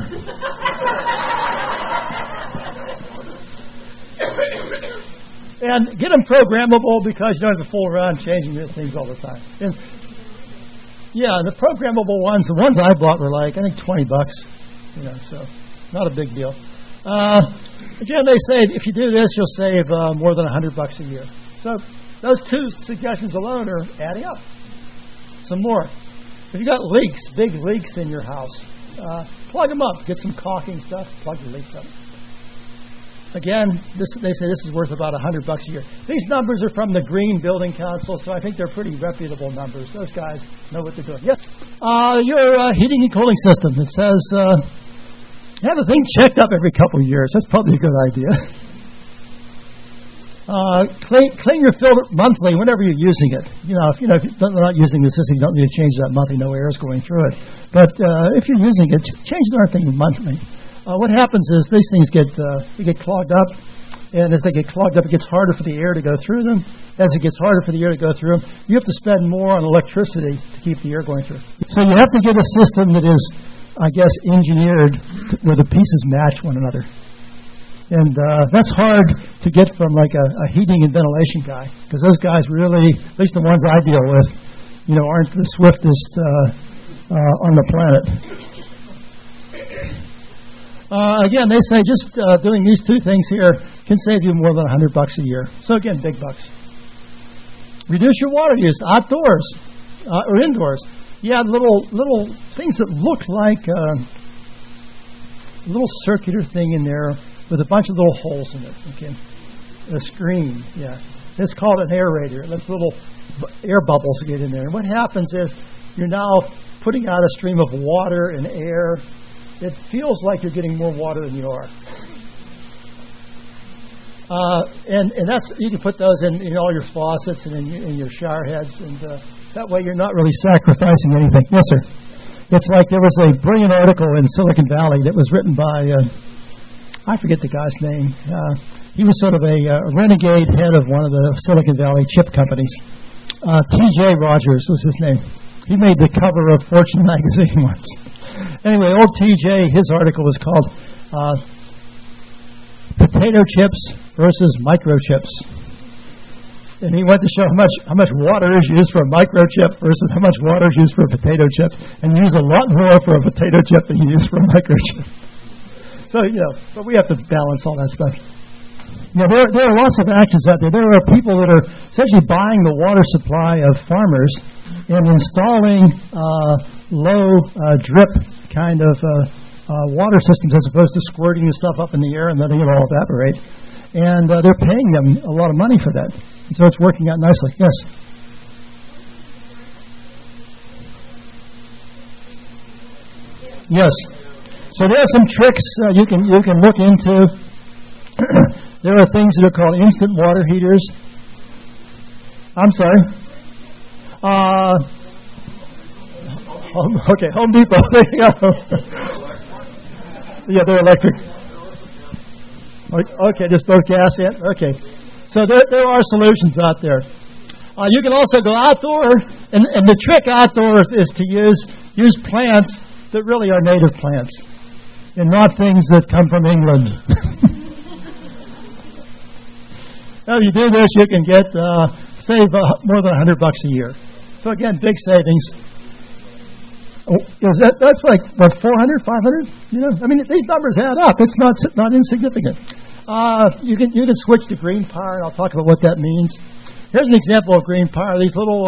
And get them programmable because you don't have to fool around changing the things all the time. And yeah, the programmable ones, the ones I bought were like, I think $20. You know, so not a big deal. Again, they say if you do this, you'll save more than $100 a year. So those two suggestions alone are adding up. Some more. If you got leaks, big leaks in your house, plug them up. Get some caulking stuff. Plug your leaks up. Again, they say this is worth about $100 a year. These numbers are from the Green Building Council, so I think they're pretty reputable numbers. Those guys know what they're doing. Yes. Your heating and cooling system. It says have the thing checked up every couple of years. That's probably a good idea. Clean your filter monthly whenever you're using it. If you're not using the system, you don't need to change that monthly. No air is going through it. But if you're using it, change the darn thing monthly. What happens is these things get clogged up, and as they get clogged up, it gets harder for the air to go through them. As it gets harder for the air to go through them, you have to spend more on electricity to keep the air going through. So you have to get a system that is, I guess, engineered where the pieces match one another. And that's hard to get from like a heating and ventilation guy, because those guys really, at least the ones I deal with, aren't the swiftest on the planet. Again, they say just doing these two things here can save you more than $100 a year. So again, big bucks. Reduce your water use outdoors or indoors. Yeah, little things that look like a little circular thing in there with a bunch of little holes in it. Okay, a screen. Yeah, it's called an aerator. Let's little air bubbles get in there. And what happens is you're now putting out a stream of water and air. It feels like you're getting more water than you are. And that's, you can put those in all your faucets and in your shower heads, and that way you're not really sacrificing anything. Yes, sir. It's like there was a brilliant article in Silicon Valley that was written by, I forget the guy's name. He was sort of a renegade head of one of the Silicon Valley chip companies. T.J. Rogers was his name. He made the cover of Fortune magazine once. Anyway, old TJ, his article was called Potato Chips versus Microchips. And he went to show how much water is used for a microchip versus how much water is used for a potato chip. And you use a lot more for a potato chip than you use for a microchip. So, but we have to balance all that stuff. There are lots of actions out there. There are people that are essentially buying the water supply of farmers and installing low drip kind of water systems as opposed to squirting the stuff up in the air and letting it all evaporate. And they're paying them a lot of money for that. And so it's working out nicely. Yes? Yes. So there are some tricks you can look into. There are things that are called instant water heaters. I'm sorry. Home Depot. There you go. Yeah, they're electric. Okay, just both gas in. Okay. So there are solutions out there. You can also go outdoor, and the trick outdoors is to use plants that really are native plants, and not things that come from England. Now, if you do this, you can save more than $100 a year. So again, big savings. That's like what, 400, 500? These numbers add up. It's not insignificant. You can switch to green power, and I'll talk about what that means. Here's an example of green power. These little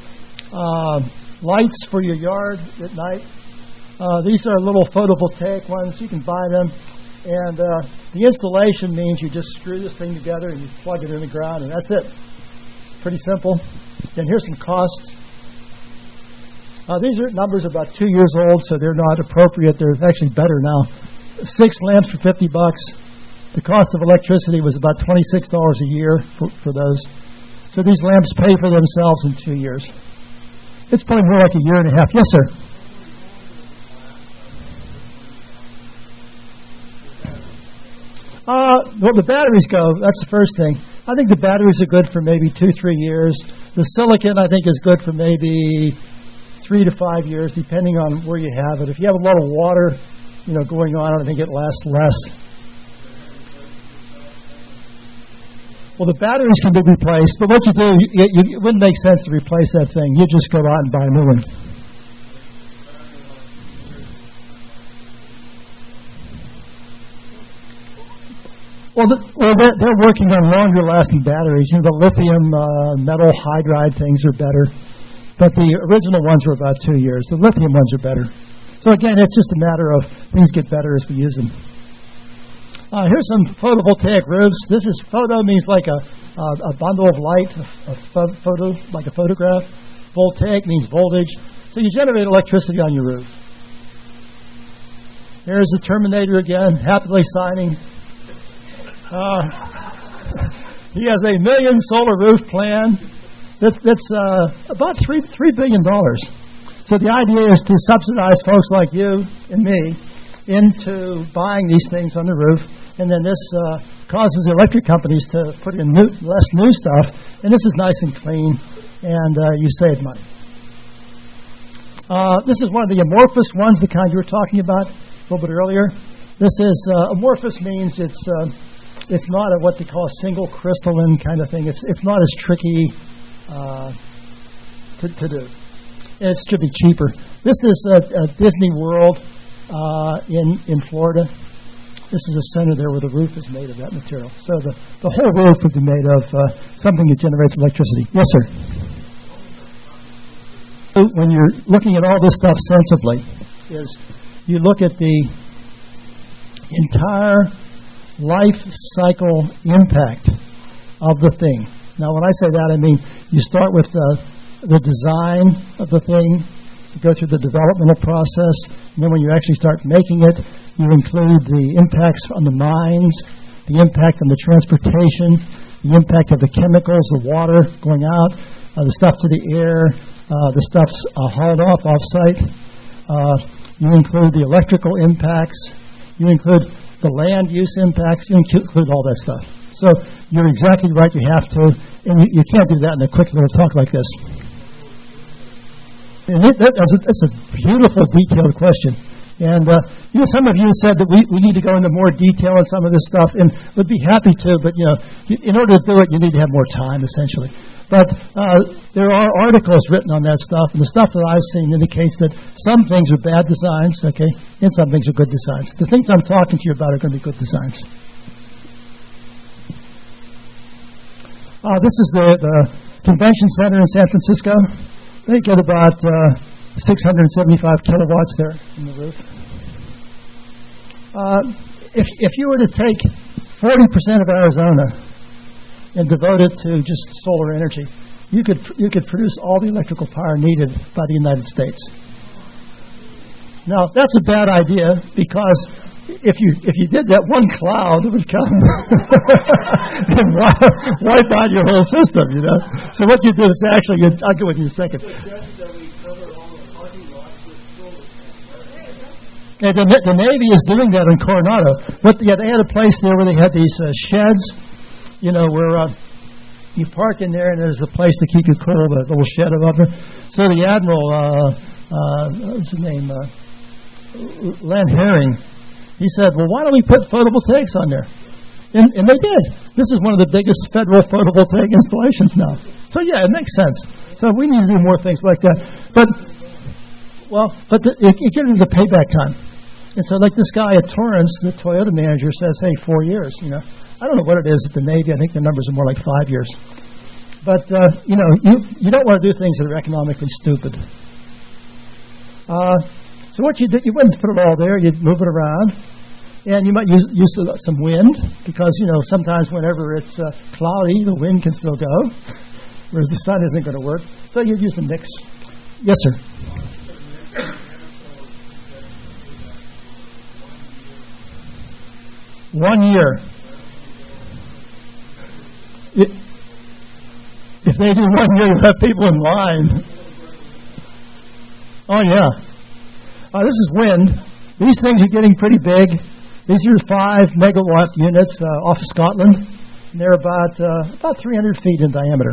lights for your yard at night. These are little photovoltaic ones. You can buy them. And the installation means you just screw this thing together and you plug it in the ground, and that's it. Pretty simple. And here's some costs. These are numbers about 2 years old, so they're not appropriate. They're actually better now. 6 lamps for $50. The cost of electricity was about $26 a year for those. So these lamps pay for themselves in 2 years. It's probably more like a year and a half. Yes, sir. Well, the batteries go. That's the first thing. I think the batteries are good for maybe 2-3 years. The silicon, I think, is good for maybe 3 to 5 years, depending on where you have it. If you have a lot of water, going on, I think it lasts less. Well, the batteries can be replaced, but what you do, it wouldn't make sense to replace that thing. You just go out and buy a new one. Well, they're working on longer-lasting batteries. The lithium metal hydride things are better, but the original ones were about 2 years. The lithium ones are better. So again, it's just a matter of things get better as we use them. Here's some photovoltaic roofs. This is photo means like a bundle of light, a photo, like a photograph. Voltaic means voltage. So you generate electricity on your roof. Here's the Terminator again, happily signing. He has a $1 million solar roof plan. That's about $3 billion. So the idea is to subsidize folks like you and me into buying these things on the roof, and then this causes the electric companies to put in less new stuff, and this is nice and clean, and you save money. This is one of the amorphous ones, the kind you were talking about a little bit earlier. This is amorphous means it's not what they call a single crystalline kind of thing. It's not as tricky to do. And it should be cheaper. This is Disney World in Florida. This is a center there where the roof is made of that material. So the whole roof would be made of something that generates electricity. Yes, sir. When you're looking at all this stuff sensibly, is you look at the entire life cycle impact of the thing. Now, when I say that, I mean you start with the design of the thing, you go through the developmental process, and then when you actually start making it, you include the impacts on the mines, the impact on the transportation, the impact of the chemicals, the water going out, the stuff to the air, the stuff's hauled off-site. You include the electrical impacts. You include the land use impacts. You include all that stuff. So you're exactly right. You have to, and you can't do that in a quick little talk like this. And that's a beautiful, detailed question. And some of you said that we need to go into more detail on some of this stuff, and would be happy to. But in order to do it, you need to have more time, essentially. But there are articles written on that stuff, and the stuff that I've seen indicates that some things are bad designs, okay, and some things are good designs. The things I'm talking to you about are going to be good designs. This is the convention center in San Francisco. They get about 675 kilowatts there in the roof. If you were to take 40% of Arizona and devote it to just solar energy, you could produce all the electrical power needed by the United States. Now, that's a bad idea because if you did that, one cloud would come and wipe out your whole system, So what you do is actually, I'll go with you in a second. And the Navy is doing that in Coronado. They had a place there where they had these sheds, where you park in there and there's a place to keep you cool, a little shed above there. So the Admiral, what's his name, Len Herring, he said, well, why don't we put photovoltaics on there? And they did. This is one of the biggest federal photovoltaic installations now. So, yeah, it makes sense. So we need to do more things like that. But it gives you the payback time. And so like this guy at Torrance, the Toyota manager, says, hey, 4 years. I don't know what it is at the Navy. I think the numbers are more like 5 years. But, you don't want to do things that are economically stupid. So what you do, you wouldn't put it all there. You'd move it around. And you might use some wind because, sometimes whenever it's cloudy, the wind can still go, whereas the sun isn't going to work. So you'd use a mix. Yes, sir. 1 year. if they do 1 year, you have people in line. Oh, yeah. This is wind. These things are getting pretty big. These are 5 megawatt units off Scotland. And they're about 300 feet in diameter.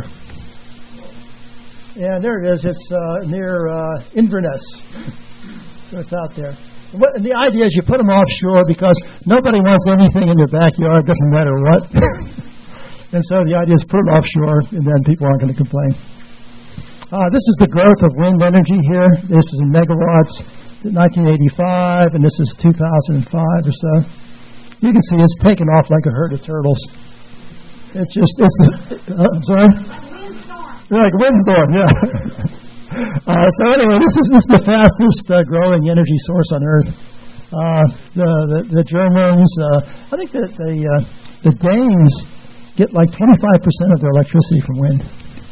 And there it is. It's near Inverness. So it's out there. And the idea is you put them offshore because nobody wants anything in their backyard. Doesn't matter what. And so the idea is put it offshore, and then people aren't going to complain. This is the growth of wind energy here. This is in megawatts, 1985, and this is 2005 or so. You can see it's taken off like a herd of turtles. I'm sorry? Like a windstorm, yeah. So anyway, this is the fastest growing energy source on Earth. The Germans, I think that the Danes get like 25% of their electricity from wind.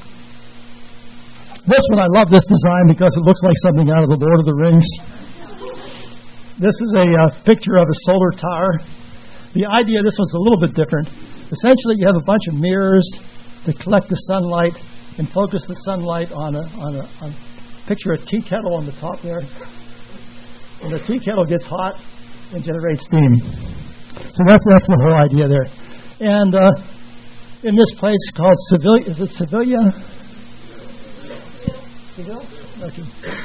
This one, I love this design because it looks like something out of the Lord of the Rings. This is a picture of a solar tower. The idea of this one's a little bit different. Essentially, you have a bunch of mirrors that collect the sunlight and focus the sunlight on a picture a tea kettle on the top there. And the tea kettle gets hot and generates steam. So that's the whole idea there. And in this place called Seville, is it Sevilla? Seville? Okay.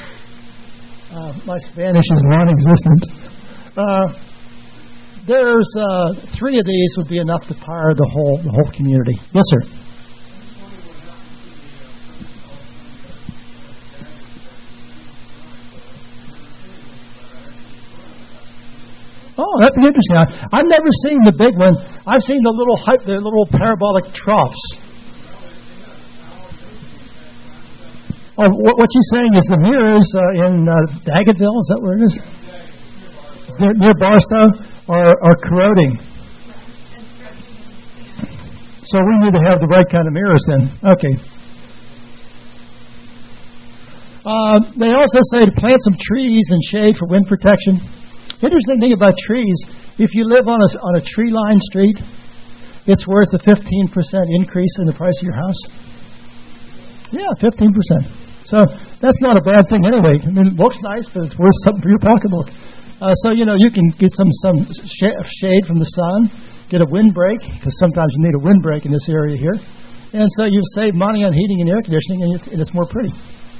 My Spanish is non-existent. There's 3 of these would be enough to power the whole community. Yes, sir. Oh, that'd be interesting. I've never seen the big one. I've seen the little parabolic troughs. Oh, what you're saying is the mirrors in Daggett-ville, is that where it is? Near Barstow are corroding. So we need to have the right kind of mirrors then. Okay. They also say to plant some trees and shade for wind protection. Interesting thing about trees, if you live on a tree-lined street, it's worth a 15% increase in the price of your house. Yeah, 15%. So that's not a bad thing anyway. I mean, it looks nice, but it's worth something for your pocketbook. So, you can get some shade from the sun, get a windbreak, because sometimes you need a windbreak in this area here. And so you save money on heating and air conditioning, and it's more pretty.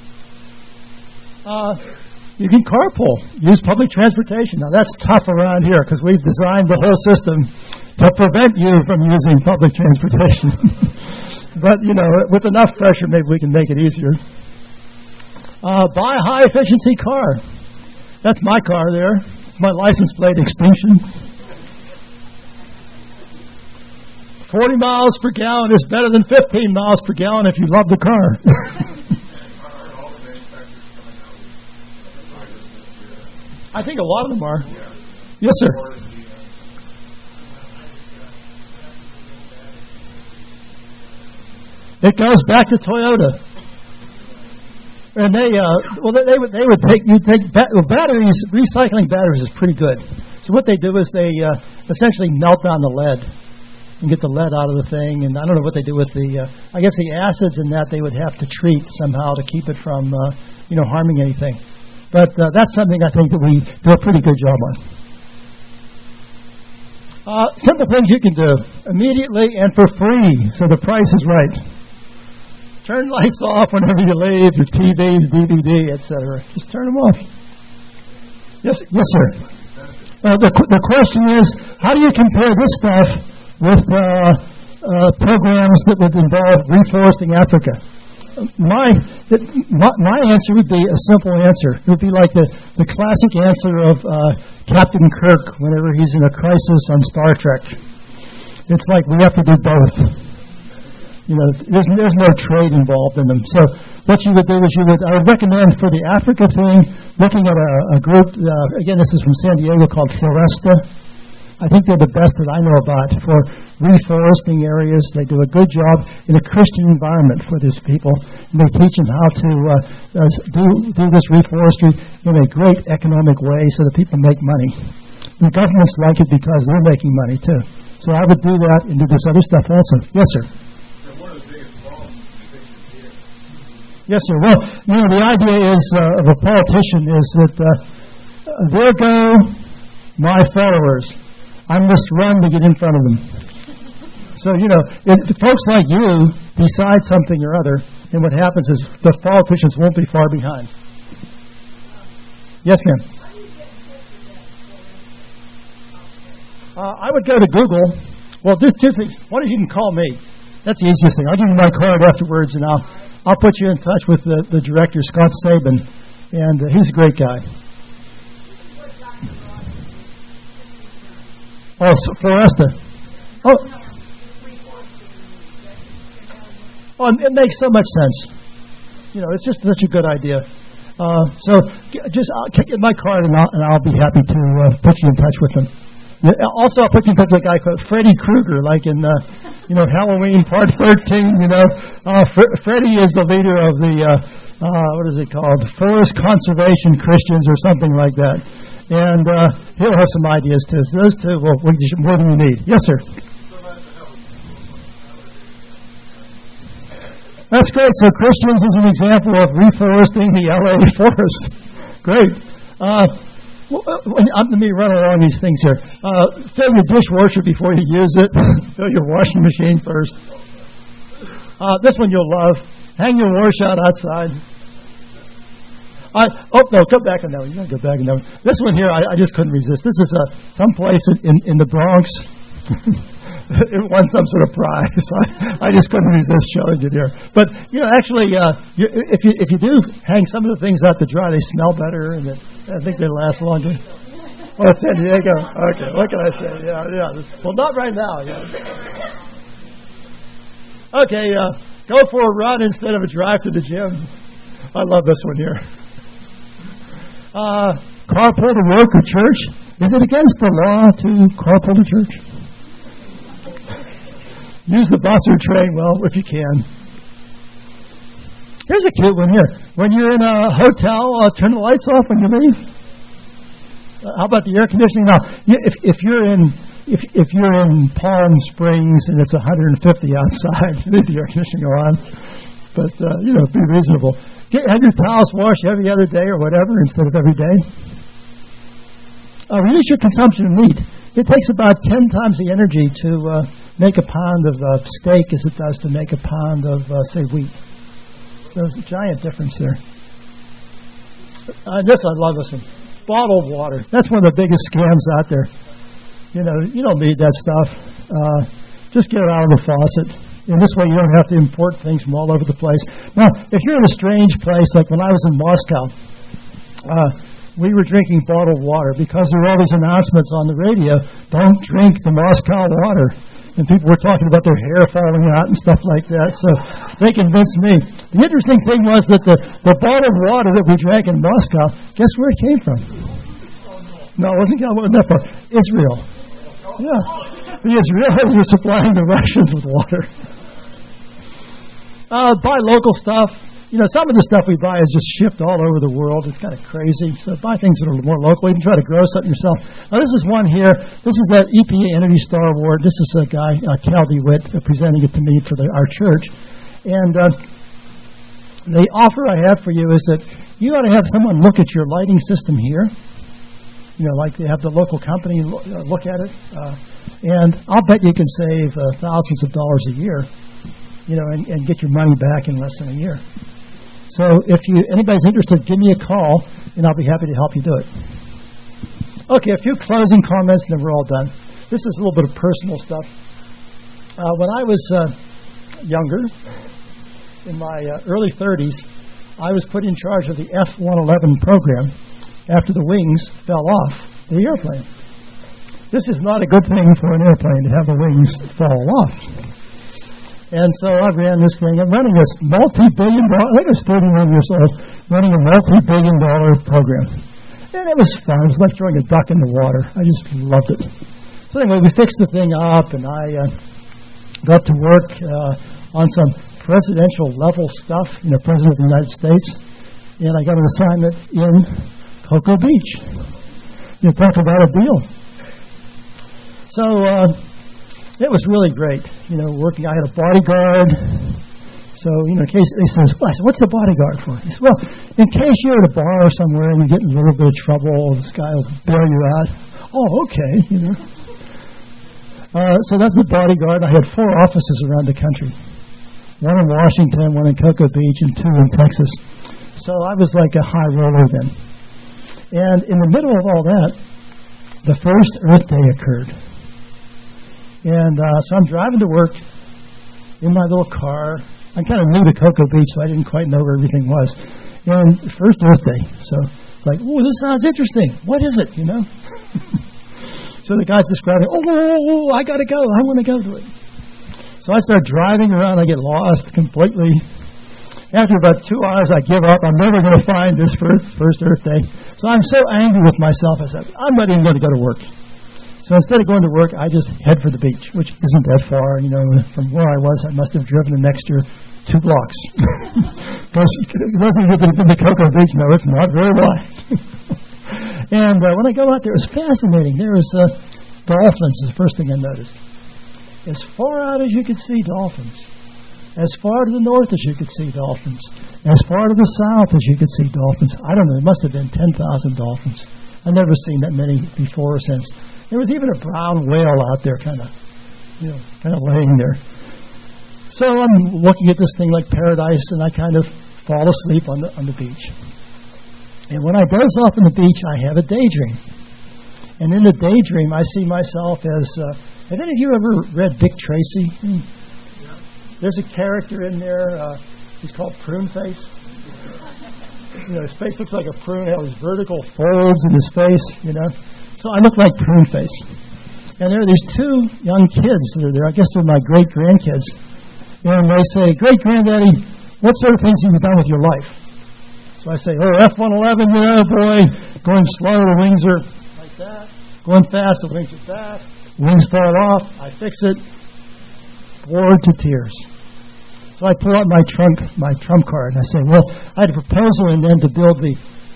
You can carpool, use public transportation. Now, that's tough around here because we've designed the whole system to prevent you from using public transportation. But, with enough pressure, maybe we can make it easier. Buy a high-efficiency car. That's my car there. It's my license plate extinction. 40 miles per gallon is better than 15 miles per gallon if you love the car. I think a lot of them are. Yes, sir. It goes back to Toyota. And they would take batteries. Recycling batteries is pretty good. So what they do is they essentially melt down the lead and get the lead out of the thing. And I don't know what they do with I guess the acids in that they would have to treat somehow to keep it from harming anything. But that's something I think that we do a pretty good job on. Simple things you can do immediately and for free, so the price is right. Turn lights off whenever you leave, your TV, DVD, etc. Just turn them off. Yes, sir. The question is, how do you compare this stuff with programs that would involve reforesting Africa? My answer would be a simple answer. It would be like the classic answer of Captain Kirk whenever he's in a crisis on Star Trek. It's like we have to do both. There's no trade involved in them. So what you would do is I would recommend for the Africa thing, looking at a group, again, this is from San Diego, called Floresta. I think they're the best that I know about for reforesting areas. They do a good job in a Christian environment for these people. And they teach them how to do this reforestry in a great economic way so that people make money. The governments like it because they're making money too. So I would do that and do this other stuff also. Yes, sir. Yes, sir. Well, the idea is of a politician is that there go my followers. I must run to get in front of them. So, if folks like you decide something or other, then what happens is the politicians won't be far behind. Yes, ma'am. I would go to Google. Well, there's two things. One is you can call me. That's the easiest thing. I'll give you my card afterwards, and I'll put you in touch with the director, Scott Sabin, and he's a great guy. Oh, so Floresta. Oh, it makes so much sense. It's just such a good idea. So just get my card, and I'll be happy to put you in touch with him. Also, I'll put you in touch with a guy called Freddy Krueger, like in Halloween Part 13. Freddy is the leader of the what is it called? Forest Conservation Christians or something like that. And he'll have some ideas too. So those two will more than you need. Yes, sir. That's great. So Christians is an example of reforesting the LA forest. Great. Let me run along these things here. Fill your dishwasher before you use it. Fill your washing machine first. This one you'll love. Hang your wash out outside. No, go back on that one. You gotta go back on that one. This one here, I just couldn't resist. This is some place in the Bronx. It won some sort of prize. I just couldn't resist showing it here. But actually, if you do hang some of the things out to dry, they smell better, and I think they last longer. Oh, San Diego. Okay, what can I say? Yeah. Well, not right now. Yeah. Okay, go for a run instead of a drive to the gym. I love this one here. Carpool to work or church. Is it against the law to carpool to church? Use the bus or train, if you can. Here's a cute one here. When you're in a hotel, turn the lights off when you leave. How about the air conditioning? Now, if you're in Palm Springs and it's 150 outside, leave the air conditioning on. But be reasonable. Have your towels washed every other day or whatever instead of every day. Reduce your consumption of meat. It takes about 10 times the energy to make a pound of steak as it does to make a pound of, say, wheat. So there's a giant difference there. I love this one. Bottled water. That's one of the biggest scams out there. You don't need that stuff. Just get it out of the faucet. And this way you don't have to import things from all over the place. Now, if you're in a strange place, like when I was in Moscow, we were drinking bottled water because there were all these announcements on the radio, don't drink the Moscow water. And people were talking about their hair falling out and stuff like that. So they convinced me. The interesting thing was that the bottled water that we drank in Moscow, guess where it came from? No, it wasn't that far. Israel. Yeah. The Israelis were supplying the Russians with water. Buy local stuff. Some of the stuff we buy is just shipped all over the world. It's kind of crazy. So buy things that are more local. You can try to grow something yourself. Now, this is one here. This is that EPA Energy Star Award. This is a guy, Cal DeWitt, presenting it to me for our church. And the offer I have for you is that you ought to have someone look at your lighting system here. Like they have the local company look at it. And I'll bet you can save thousands of dollars a year, and get your money back in less than a year. So if anybody's interested, give me a call, and I'll be happy to help you do it. Okay, a few closing comments, and then we're all done. This is a little bit of personal stuff. When I was younger, in my early 30s, I was put in charge of the F-111 program after the wings fell off the airplane. This is not a good thing for an airplane to have the wings fall off. And so I ran this thing. I'm running this multi-billion-dollar, I think I was 31 years old, running a multi-billion-dollar program. And it was fun. It was like throwing a duck in the water. I just loved it. So anyway, we fixed the thing up, and I got to work on some presidential-level stuff, President of the United States. And I got an assignment in Cocoa Beach. Talk about a deal. So it was really great, working. I had a bodyguard, So, in case he says, well, I said, what's the bodyguard for? He said, well, in case you're at a bar or somewhere and you get in a little bit of trouble, this guy will bail you out. Oh, okay, So that's the bodyguard. I had 4 offices around the country. 1 in Washington, 1 in Cocoa Beach, and 2 in Texas. So I was like a high roller then. And in the middle of all that, the first Earth Day occurred. And so I'm driving to work in my little car. I'm kind of new to Cocoa Beach, so I didn't quite know where everything was. And first Earth Day. So it's like, oh, this sounds interesting. What is it, So the guy's describing, I got to go. I want to go to it. So I start driving around. I get lost completely. After about 2 hours, I give up. I'm never going to find this first Earth Day. So I'm so angry with myself. I said, I'm not even going to go to work. So instead of going to work, I just head for the beach, which isn't that far. From where I was, I must have driven an extra 2 blocks. Because it wasn't even the Cocoa Beach. No, it's not very wide. And when I go out there, it was fascinating. There was dolphins is the first thing I noticed. As far out as you could see dolphins. As far to the north as you could see dolphins. As far to the south as you could see dolphins. I don't know, there must have been 10,000 dolphins. I've never seen that many before or since. There was even a brown whale out there kind of laying there. So I'm looking at this thing like paradise, and I kind of fall asleep on the beach. And when I doze off on the beach, I have a daydream. And in the daydream, I see myself as... have any of you ever read Dick Tracy? There's a character in there. He's called Prune Face. His face looks like a prune. He has vertical folds in his face, So I look like Prune Face. And there are these 2 young kids that are there. I guess they're my great-grandkids. And they say, Great-granddaddy, what sort of things have you done with your life? So I say, F-111, boy. Going slow, the wings are like that. Going fast, the wings are back. Wings fall off. I fix it. Bored to tears. So I pull out my trump card, and I say, well, I had a proposal in then to build the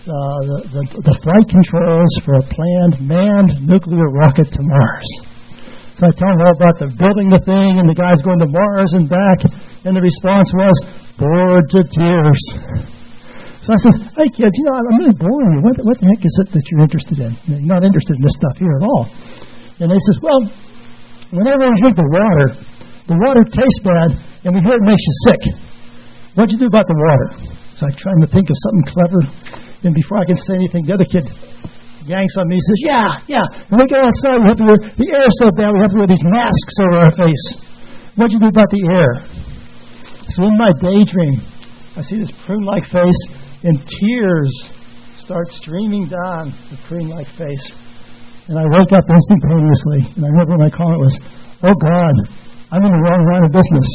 flight controls for a planned manned nuclear rocket to Mars. So I tell them all about building the thing and the guys going to Mars and back, and the response was, bored to tears. So I says, hey kids, I'm really boring you. What the heck is it that you're interested in? You're not interested in this stuff here at all. And they says, well, whenever we drink the water tastes bad, and we hear it makes you sick. What'd you do about the water? So I'm trying to think of something clever, and before I can say anything, the other kid yanks on me and says, yeah. When we go outside, we have to wear, the air is so bad, we have to wear these masks over our face. What'd you do about the air? So in my daydream, I see this prune-like face, and tears start streaming down the prune-like face. And I wake up instantaneously, and I remember my comment was, oh God, I'm in the wrong line of business.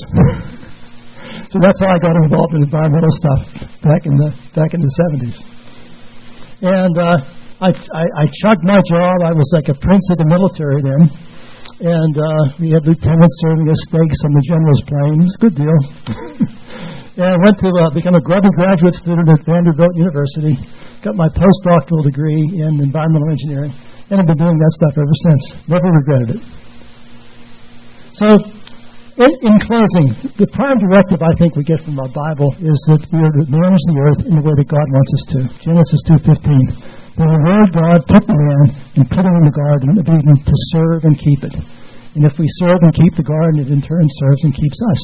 So that's how I got involved in environmental stuff back in the 70s. And I chugged my job. I was like a prince of the military then. And we had lieutenants serving us steaks on the general's plane. It was a good deal. And I went to become a graduate student at Vanderbilt University. Got my postdoctoral degree in environmental engineering. And I've been doing that stuff ever since. Never regretted it. So, in closing, the prime directive I think we get from our Bible is that we are to manage the earth in the way that God wants us to. Genesis 2:15. The Lord God took the man and put him in the Garden of Eden to serve and keep it. And if we serve and keep the garden, it in turn serves and keeps us.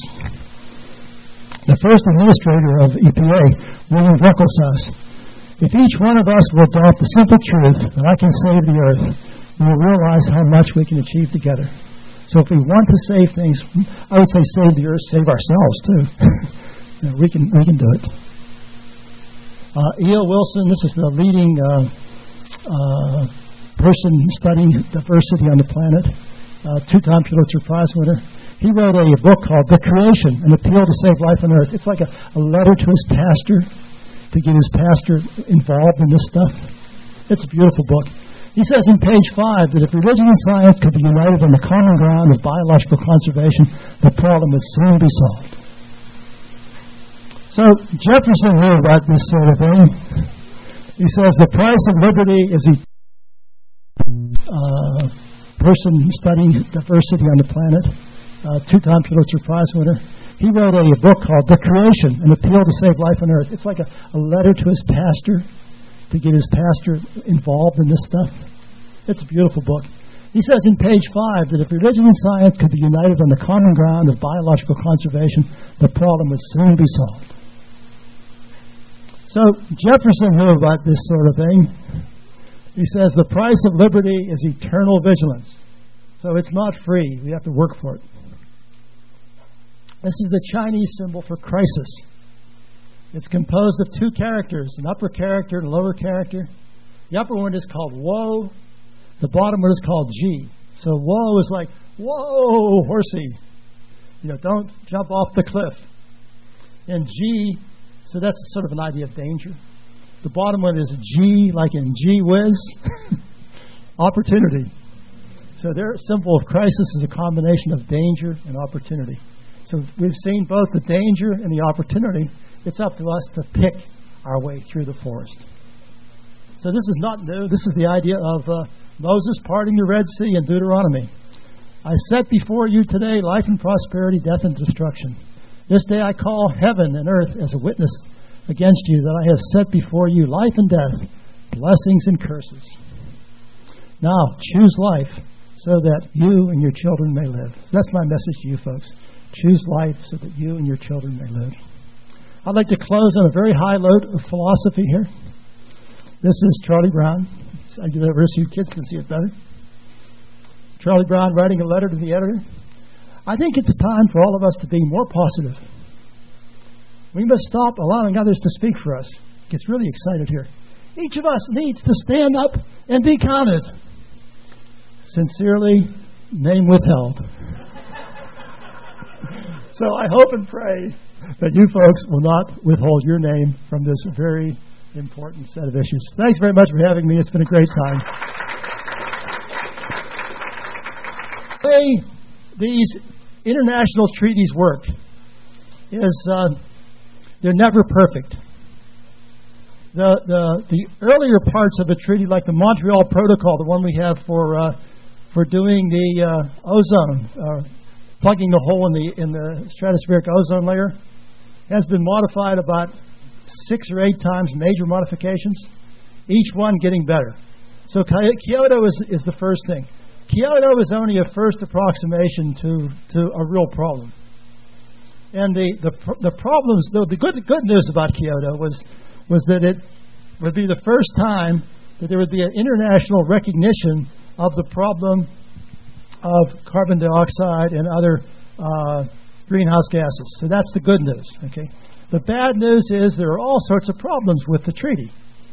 The first administrator of EPA, William Ruckle, says, if each one of us will adopt the simple truth that I can save the earth, we will realize how much we can achieve together. So if we want to save things, I would say save the earth, save ourselves too. We can do it. E.O. Wilson, this is the leading person studying diversity on the planet, 2-time Pulitzer Prize winner. He wrote a book called The Creation, an appeal to save life on earth. It's like a letter to his pastor, to get his pastor involved in this stuff. It's a beautiful book. He says in page 5 that if religion and science could be united on the common ground of biological conservation, the problem would soon be solved. So Jefferson knew about this sort of thing. He says the price of liberty is a person studying diversity on the planet, 2-time Pulitzer Prize winner. he wrote a book called The Creation, an appeal to save life on earth. It's like a letter to his pastor, to get his pastor involved in this stuff. It's a beautiful book. He says in page 5 that if religion and science could be united on the common ground of biological conservation, the problem would soon be solved. So Jefferson knew about this sort of thing. He says the price of liberty is eternal vigilance. So it's not free. We have to work for it. This is the Chinese symbol for crisis. It's composed of two characters, an upper character and a lower character. The upper one is called woe. The bottom one is called G. So woe is like, whoa, horsey. Don't jump off the cliff. And G, so that's sort of an idea of danger. The bottom one is G, like in gee whiz, opportunity. So their symbol of crisis is a combination of danger and opportunity. So we've seen both the danger and the opportunity. It's up to us to pick our way through the forest. So this is not new. This is the idea of Moses parting the Red Sea in Deuteronomy. I set before you today life and prosperity, death and destruction. This day I call heaven and earth as a witness against you that I have set before you life and death, blessings and curses. Now choose life so that you and your children may live. That's my message to you folks. Choose life so that you and your children may live. I'd like to close on a very high note of philosophy here. This is Charlie Brown. I get over so you kids can see it better. Charlie Brown writing a letter to the editor. I think it's time for all of us to be more positive. We must stop allowing others to speak for us. Gets really excited here. Each of us needs to stand up and be counted. Sincerely, name withheld. So I hope and pray that you folks will not withhold your name from this very important set of issues. Thanks very much for having me. It's been a great time. The way these international treaties work is they're never perfect. The earlier parts of a treaty, like the Montreal Protocol, the one we have for doing the ozone, plugging the hole in the stratospheric ozone layer, has been modified about 6 or 8 times, major modifications, each one getting better. So Kyoto is the first thing. Kyoto is only a first approximation to a real problem. And the problems, though, the good news about Kyoto was that it would be the first time that there would be an international recognition of the problem of carbon dioxide and other greenhouse gases. So that's the good news. Okay. The bad news is there are all sorts of problems with the treaty.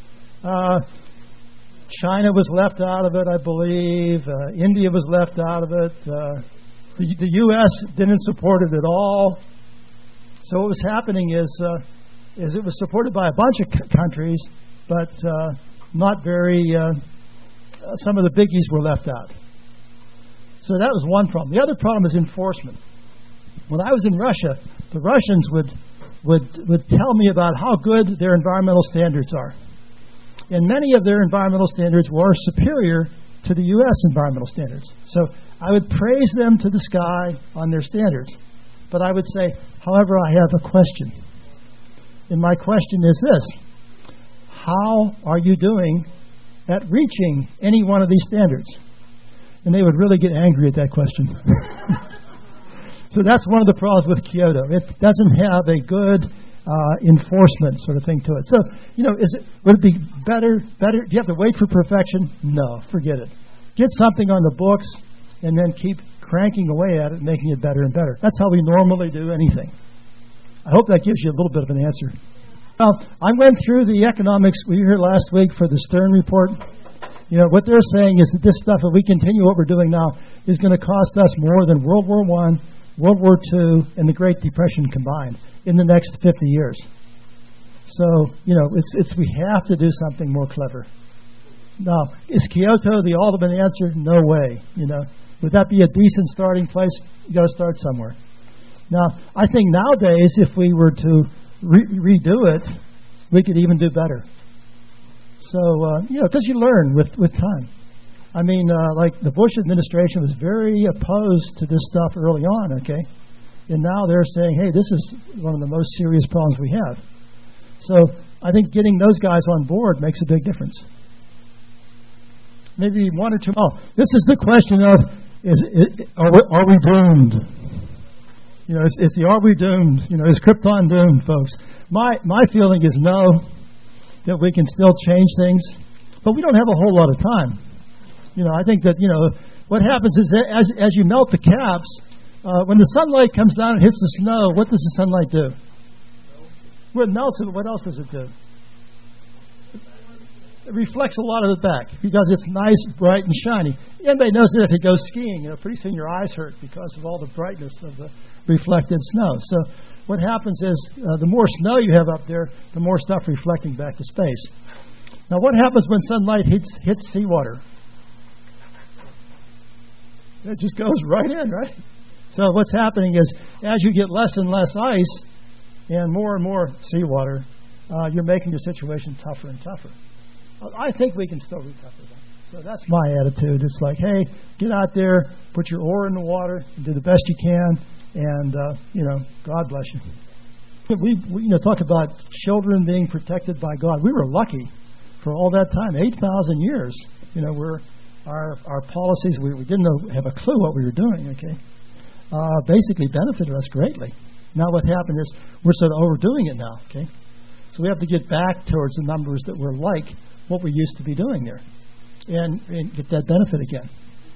China was left out of it, I believe. India was left out of it. The U.S. didn't support it at all. So what was happening is it was supported by a bunch of countries, but not very. Some of the biggies were left out. So that was one problem. The other problem is enforcement. When I was in Russia, the Russians would tell me about how good their environmental standards are. And many of their environmental standards were superior to the U.S. environmental standards. So I would praise them to the sky on their standards. But I would say, however, I have a question. And my question is this: how are you doing at reaching any one of these standards? And they would really get angry at that question. So that's one of the problems with Kyoto. It doesn't have a good enforcement sort of thing to it. So, would it be better? Do you have to wait for perfection? No, forget it. Get something on the books and then keep cranking away at it, making it better and better. That's how we normally do anything. I hope that gives you a little bit of an answer. I went through the economics we were here last week for the Stern report. What they're saying is that this stuff, if we continue what we're doing now, is going to cost us more than World War I, World War II, and the Great Depression combined in the next 50 years. So, we have to do something more clever. Now, is Kyoto the ultimate answer? No way. Would that be a decent starting place? You got to start somewhere. Now, I think nowadays, if we were to redo it, we could even do better. So, because you learn with time. I mean, like the Bush administration was very opposed to this stuff early on, okay? And now they're saying, hey, this is one of the most serious problems we have. So I think getting those guys on board makes a big difference. Maybe one or two. Oh, this is the question of, are we doomed? You know, it's the are we doomed? You know, is Krypton doomed, folks? My feeling is no, that we can still change things, but we don't have a whole lot of time. You know, I think that, you know, what happens is that as you melt the caps, when the sunlight comes down and hits the snow, what does the sunlight do? Well, it melts it, but what else does it do? It reflects a lot of it back because it's nice, bright, and shiny. Anybody knows that if you go skiing, you know, pretty soon your eyes hurt because of all the brightness of the reflected snow. So what happens is the more snow you have up there, the more stuff reflecting back to space. Now, what happens when sunlight hits seawater? It just goes right in, right? So what's happening is as you get less and less ice and more seawater, you're making your situation tougher and tougher. I think we can still recover that. So that's my attitude. It's like, hey, get out there, put your oar in the water, and do the best you can, and, you know, God bless you. We you know, talk about children being protected by God. We were lucky for all that time, 8,000 years. You know, our policies, we didn't have a clue what we were doing, okay, basically benefited us greatly. Now what happened is we're sort of overdoing it now, okay? So we have to get back towards the numbers that were like what we used to be doing there and get that benefit again.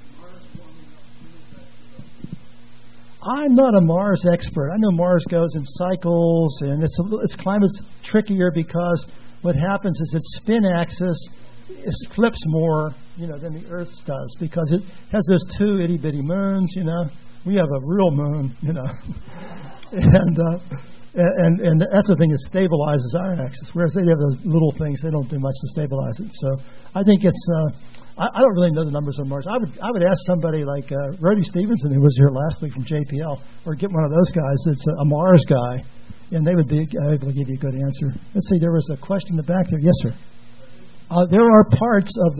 I'm not a Mars expert. I know Mars goes in cycles, and its climate's trickier because what happens is its spin axis flips more, you know, than the Earth's does because it has those two itty-bitty moons, you know. We have a real moon, you know. And that's the thing that stabilizes our axis, whereas they have those little things. They don't do much to stabilize it. So I think it's I don't really know the numbers on Mars. I would ask somebody like Rody Stevenson, who was here last week from JPL, or get one of those guys that's a Mars guy, and they would be able to give you a good answer. Let's see, there was a question in the back there. Yes, sir. There are parts of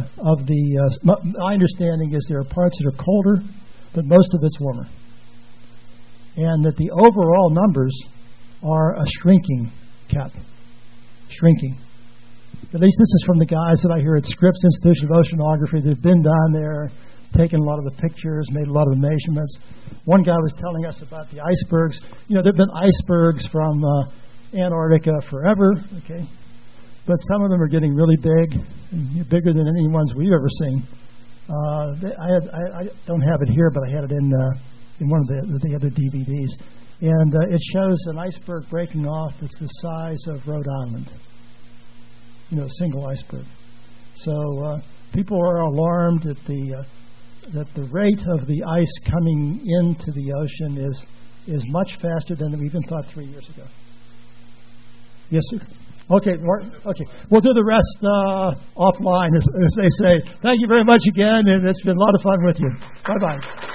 my understanding is there are parts that are colder, but most of it's warmer. And that the overall numbers are a shrinking cap. Shrinking. At least this is from the guys that I hear at Scripps Institution of Oceanography that have been down there, taken a lot of the pictures, made a lot of the measurements. One guy was telling us about the icebergs. You know, there have been icebergs from Antarctica forever, okay? But some of them are getting really big, bigger than any ones we've ever seen. I don't have it here, but I had it in one of the other DVDs. And it shows an iceberg breaking off that's the size of Rhode Island. You know, a single iceberg. So people are alarmed that the rate of the ice coming into the ocean is much faster than we even thought 3 years ago. Yes, sir. Okay, Martin. Okay, we'll do the rest offline, as they say. Thank you very much again, and it's been a lot of fun with you. Bye-bye.